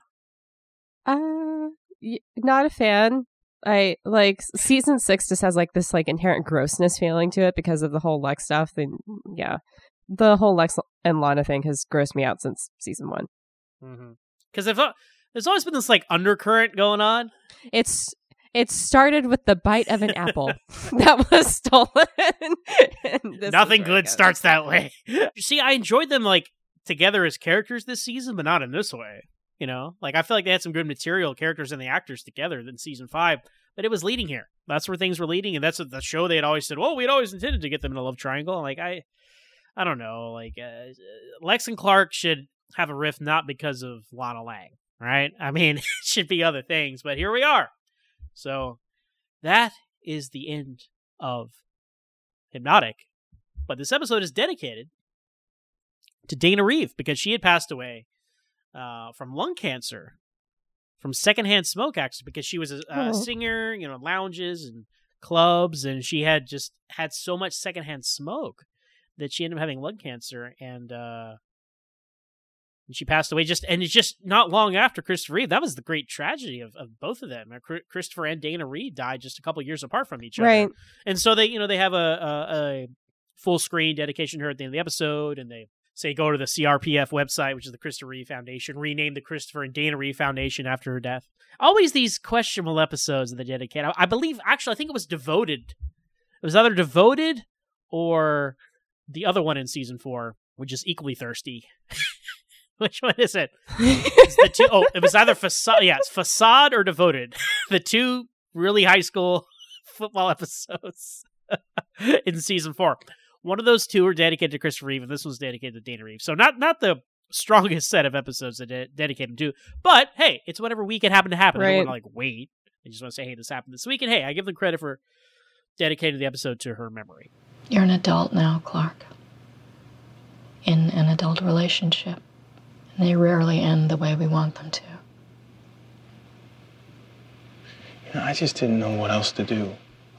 Not a fan. I like season 6 just has like this like inherent grossness feeling to it because of the whole Lex stuff. And yeah, the whole Lex and Lana thing has grossed me out since season 1. Because there's always been this like undercurrent going on. It started with the bite of an apple that was stolen. Nothing good starts that way. You see, I enjoyed them like together as characters this season, but not in this way. Like I feel like they had some good material characters and the actors together in season 5, but it was leading here. That's where things were leading, and that's what the show they had always said. Well, we'd always intended to get them in a love triangle. Like I don't know. Like Lex and Clark should have a rift, not because of Lana Lang, right? I mean, it should be other things, but here we are. So that is the end of Hypnotic. But this episode is dedicated to Dana Reeve because she had passed away from lung cancer, from secondhand smoke, actually, because she was a singer, lounges and clubs, and she had just had so much secondhand smoke that she ended up having lung cancer, and she passed away it's just not long after Christopher Reeve. That was the great tragedy of both of them. Christopher and Dana Reeve died just a couple years apart from each other. Right. And so they have a full screen dedication to her at the end of the episode, and they say go to the CRPF website, which is the Christopher Reeve Foundation, rename the Christopher and Dana Reeve Foundation after her death. Always these questionable episodes that they dedicate. I believe, actually, I think it was Devoted. It was either Devoted or the other one in season 4, which is Equally Thirsty. Which one is it? It's the two. Oh, it was either Facade. Yeah, it's Facade or Devoted. The two really high school football episodes in season 4. One of those two are dedicated to Christopher Reeve, and this one's dedicated to Dana Reeve. So not the strongest set of episodes that dedicate them to. But hey, it's whatever week it happened to happen. Right. I don't want to wait. I just want to say, hey, this happened this week, and hey, I give them credit for dedicating the episode to her memory. You're an adult now, Clark. In an adult relationship. And they rarely end the way we want them to. I just didn't know what else to do.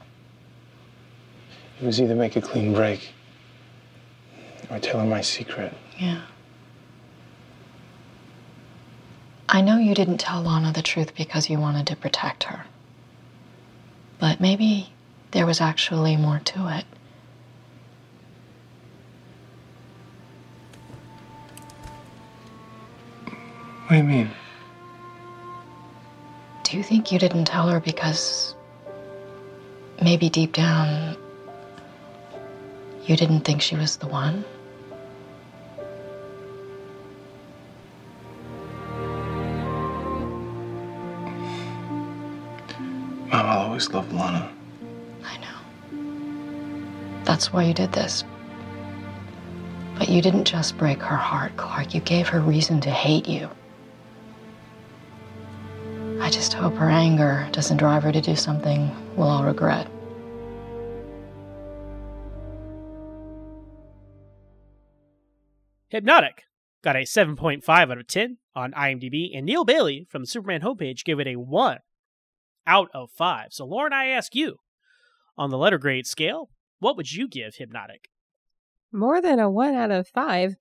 It was either make a clean break or tell her my secret. Yeah. I know you didn't tell Lana the truth because you wanted to protect her. But maybe there was actually more to it. What do you mean? Do you think you didn't tell her because maybe deep down you didn't think she was the one? Mom, I'll always love Lana. I know. That's why you did this. But you didn't just break her heart, Clark. You gave her reason to hate you. I just hope her anger doesn't drive her to do something we'll all regret. Hypnotic got a 7.5 out of 10 on IMDb, and Neil Bailey from the Superman homepage gave it a 1 out of 5. So, Lauren, I ask you, on the letter grade scale, what would you give Hypnotic? More than a 1 out of 5.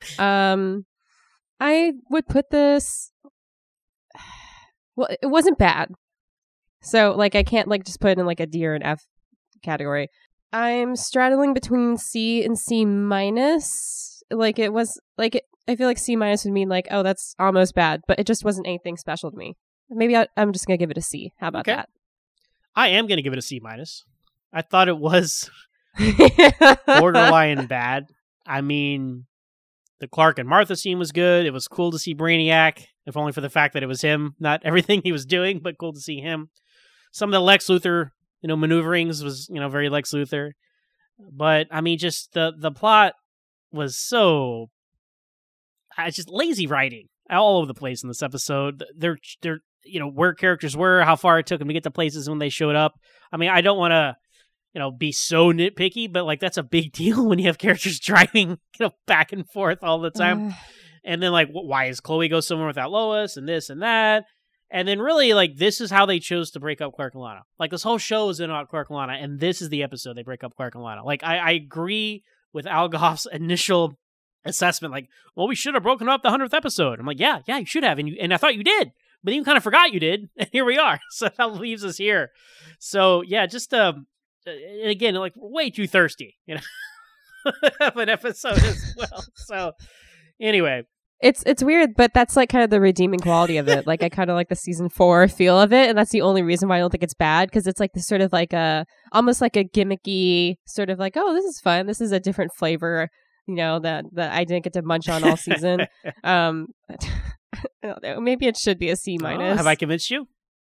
I would put this... Well, it wasn't bad. So, like, I can't, like, just put it in, like, a D or an F category. I'm straddling between C and C minus. Like, it was, like, I feel like C minus would mean, like, oh, that's almost bad. But it just wasn't anything special to me. Maybe I'm just going to give it a C. How about that? I am going to give it a C minus. I thought it was borderline bad. I mean, the Clark and Martha scene was good. It was cool to see Brainiac, if only for the fact that it was him, not everything he was doing, but cool to see him. Some of the Lex Luthor, maneuverings was, very Lex Luthor. But I mean, just the plot was so, just lazy writing all over the place in this episode. They're where characters were, how far it took them to get to places when they showed up. I mean, I don't want to, be so nitpicky, but like that's a big deal when you have characters driving, back and forth all the time. And then like, why is Chloe go somewhere without Lois and this and that? And then really like, this is how they chose to break up Clark and Lana. Like this whole show is about Clark and Lana, and this is the episode they break up Clark and Lana. Like I agree with Al Goff's initial assessment. Like, well, we should have broken up the 100th episode. I'm like, yeah, you should have. And I thought you did, but you kind of forgot you did. And here we are. So that leaves us here. So yeah, just, and again, like way too thirsty, of an episode as well. So anyway, it's weird, but that's like kind of the redeeming quality of it. Like I kind of like the season 4 feel of it, and that's the only reason why I don't think it's bad, because it's like this sort of like almost like a gimmicky sort of like, oh, this is fun. This is a different flavor, that I didn't get to munch on all season. I don't know. Maybe it should be a C minus. Have I convinced you?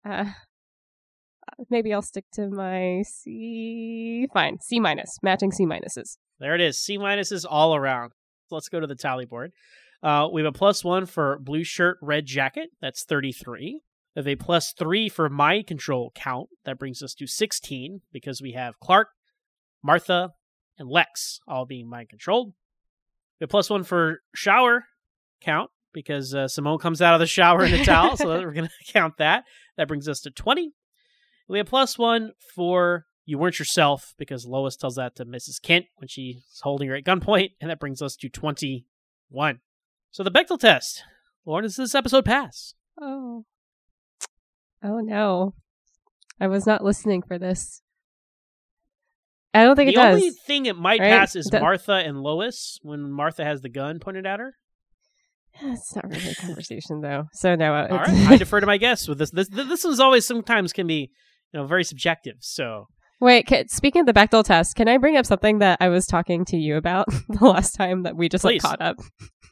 Maybe I'll stick to my C. Fine. C minus. Matching C minuses. There it is. C minuses all around. Let's go to the tally board. We have a +1 for blue shirt, red jacket. That's 33. We have a +3 for mind control count. That brings us to 16 because we have Clark, Martha, and Lex all being mind controlled. We have +1 for shower count because Simone comes out of the shower in a towel. So we're going to count that. That brings us to 20. We have +1 for you weren't yourself because Lois tells that to Mrs. Kent when she's holding her at gunpoint, and that brings us to 21. So the Bechdel test. Lauren, does this episode pass? Oh no. I was not listening for this. I don't think it does. The only thing it might pass is Martha and Lois when Martha has the gun pointed at her. It's not really a conversation though. So no. All right, I defer to my guests with this. This one's always sometimes can be very subjective. So wait, speaking of the Bechdel test, can I bring up something that I was talking to you about the last time that we just caught up?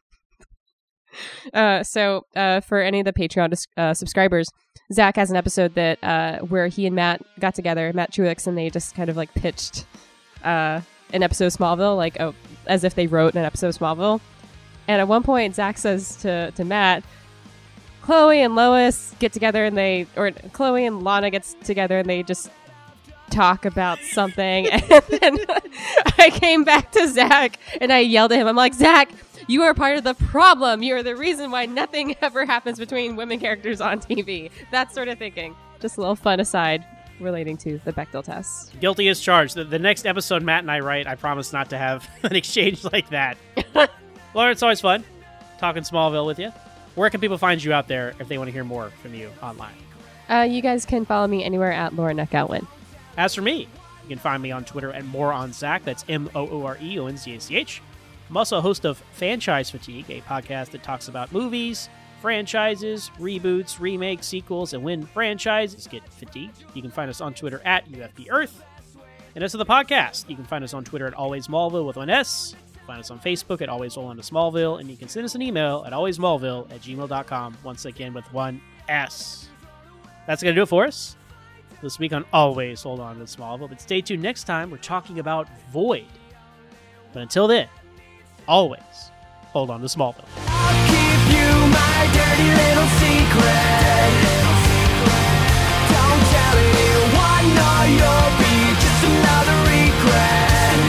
So for any of the Patreon subscribers, Zach has an episode that where he and Matt got together, Matt Truex, and they just kind of like pitched an episode of Smallville, like as if they wrote an episode of Smallville. And at one point, Zach says to Matt, Chloe and Lois get together or Chloe and Lana gets together and they just talk about something. And then I came back to Zach and I yelled at him. I'm like, Zach, you are part of the problem. You are the reason why nothing ever happens between women characters on TV. That sort of thinking. Just a little fun aside relating to the Bechdel test. Guilty as charged. The next episode Matt and I write, I promise not to have an exchange like that. Lauren, it's always fun talking Smallville with you. Where can people find you out there if they want to hear more from you online? You guys can follow me anywhere at Lauren Eckhoutwin. As for me, you can find me on Twitter at MoreOnZach. That's MooreOnZach. I'm also a host of Franchise Fatigue, a podcast that talks about movies, franchises, reboots, remakes, sequels, and when franchises get fatigued, you can find us on Twitter at UFBEarth. And as for the podcast, you can find us on Twitter at AlwaysSmallville with one S. Find us on Facebook at Always Hold On to Smallville, and you can send us an email at alwaysmallville@gmail.com, once again with one S. That's going to do it for us this week on Always Hold On to Smallville. But stay tuned next time. We're talking about Void. But until then, always hold on to Smallville. I'll keep you my dirty little secret. Don't tell anyone, or you'll be just another regret.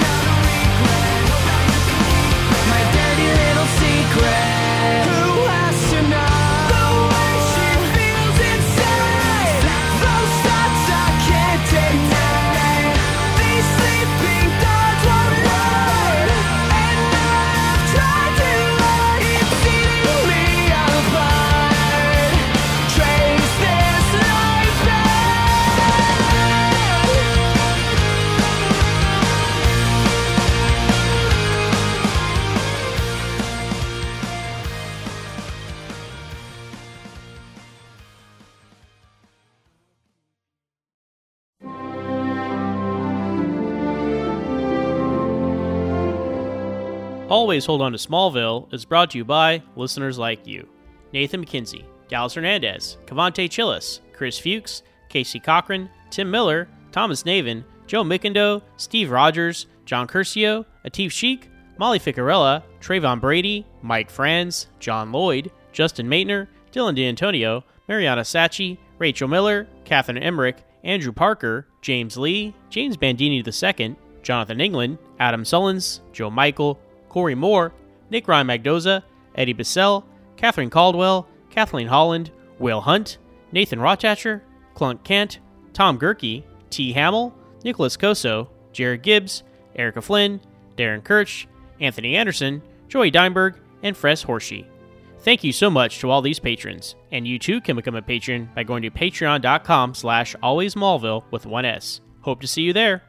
My dirty little secret. Who has to know the way she feels inside? Those thoughts I can't deny. These sleeping thoughts won't lie. And I've tried to lie. It's eating me apart. Trace this life back. Always Hold On to Smallville is brought to you by listeners like you. Nathan McKenzie, Dallas Hernandez, Cavante Chillis, Chris Fuchs, Casey Cochran, Tim Miller, Thomas Navin, Joe Mickendo, Steve Rogers, John Curcio, Atif Sheik, Molly Ficarella, Trayvon Brady, Mike Franz, John Lloyd, Justin Maitner, Dylan D'Antonio, Mariana Sacchi, Rachel Miller, Catherine Emmerich, Andrew Parker, James Lee, James Bandini II, Jonathan England, Adam Sullins, Joe Michael, Corey Moore, Nick Ryan Magdoza, Eddie Bissell, Catherine Caldwell, Kathleen Holland, Will Hunt, Nathan Rochacher, Clunk Kent, Tom Gerke, T. Hamill, Nicholas Coso, Jared Gibbs, Erica Flynn, Darren Kirch, Anthony Anderson, Joey Deinberg, and Fres Horshey. Thank you so much to all these patrons, and you too can become a patron by going to patreon.com/alwaysmallville with one S. Hope to see you there.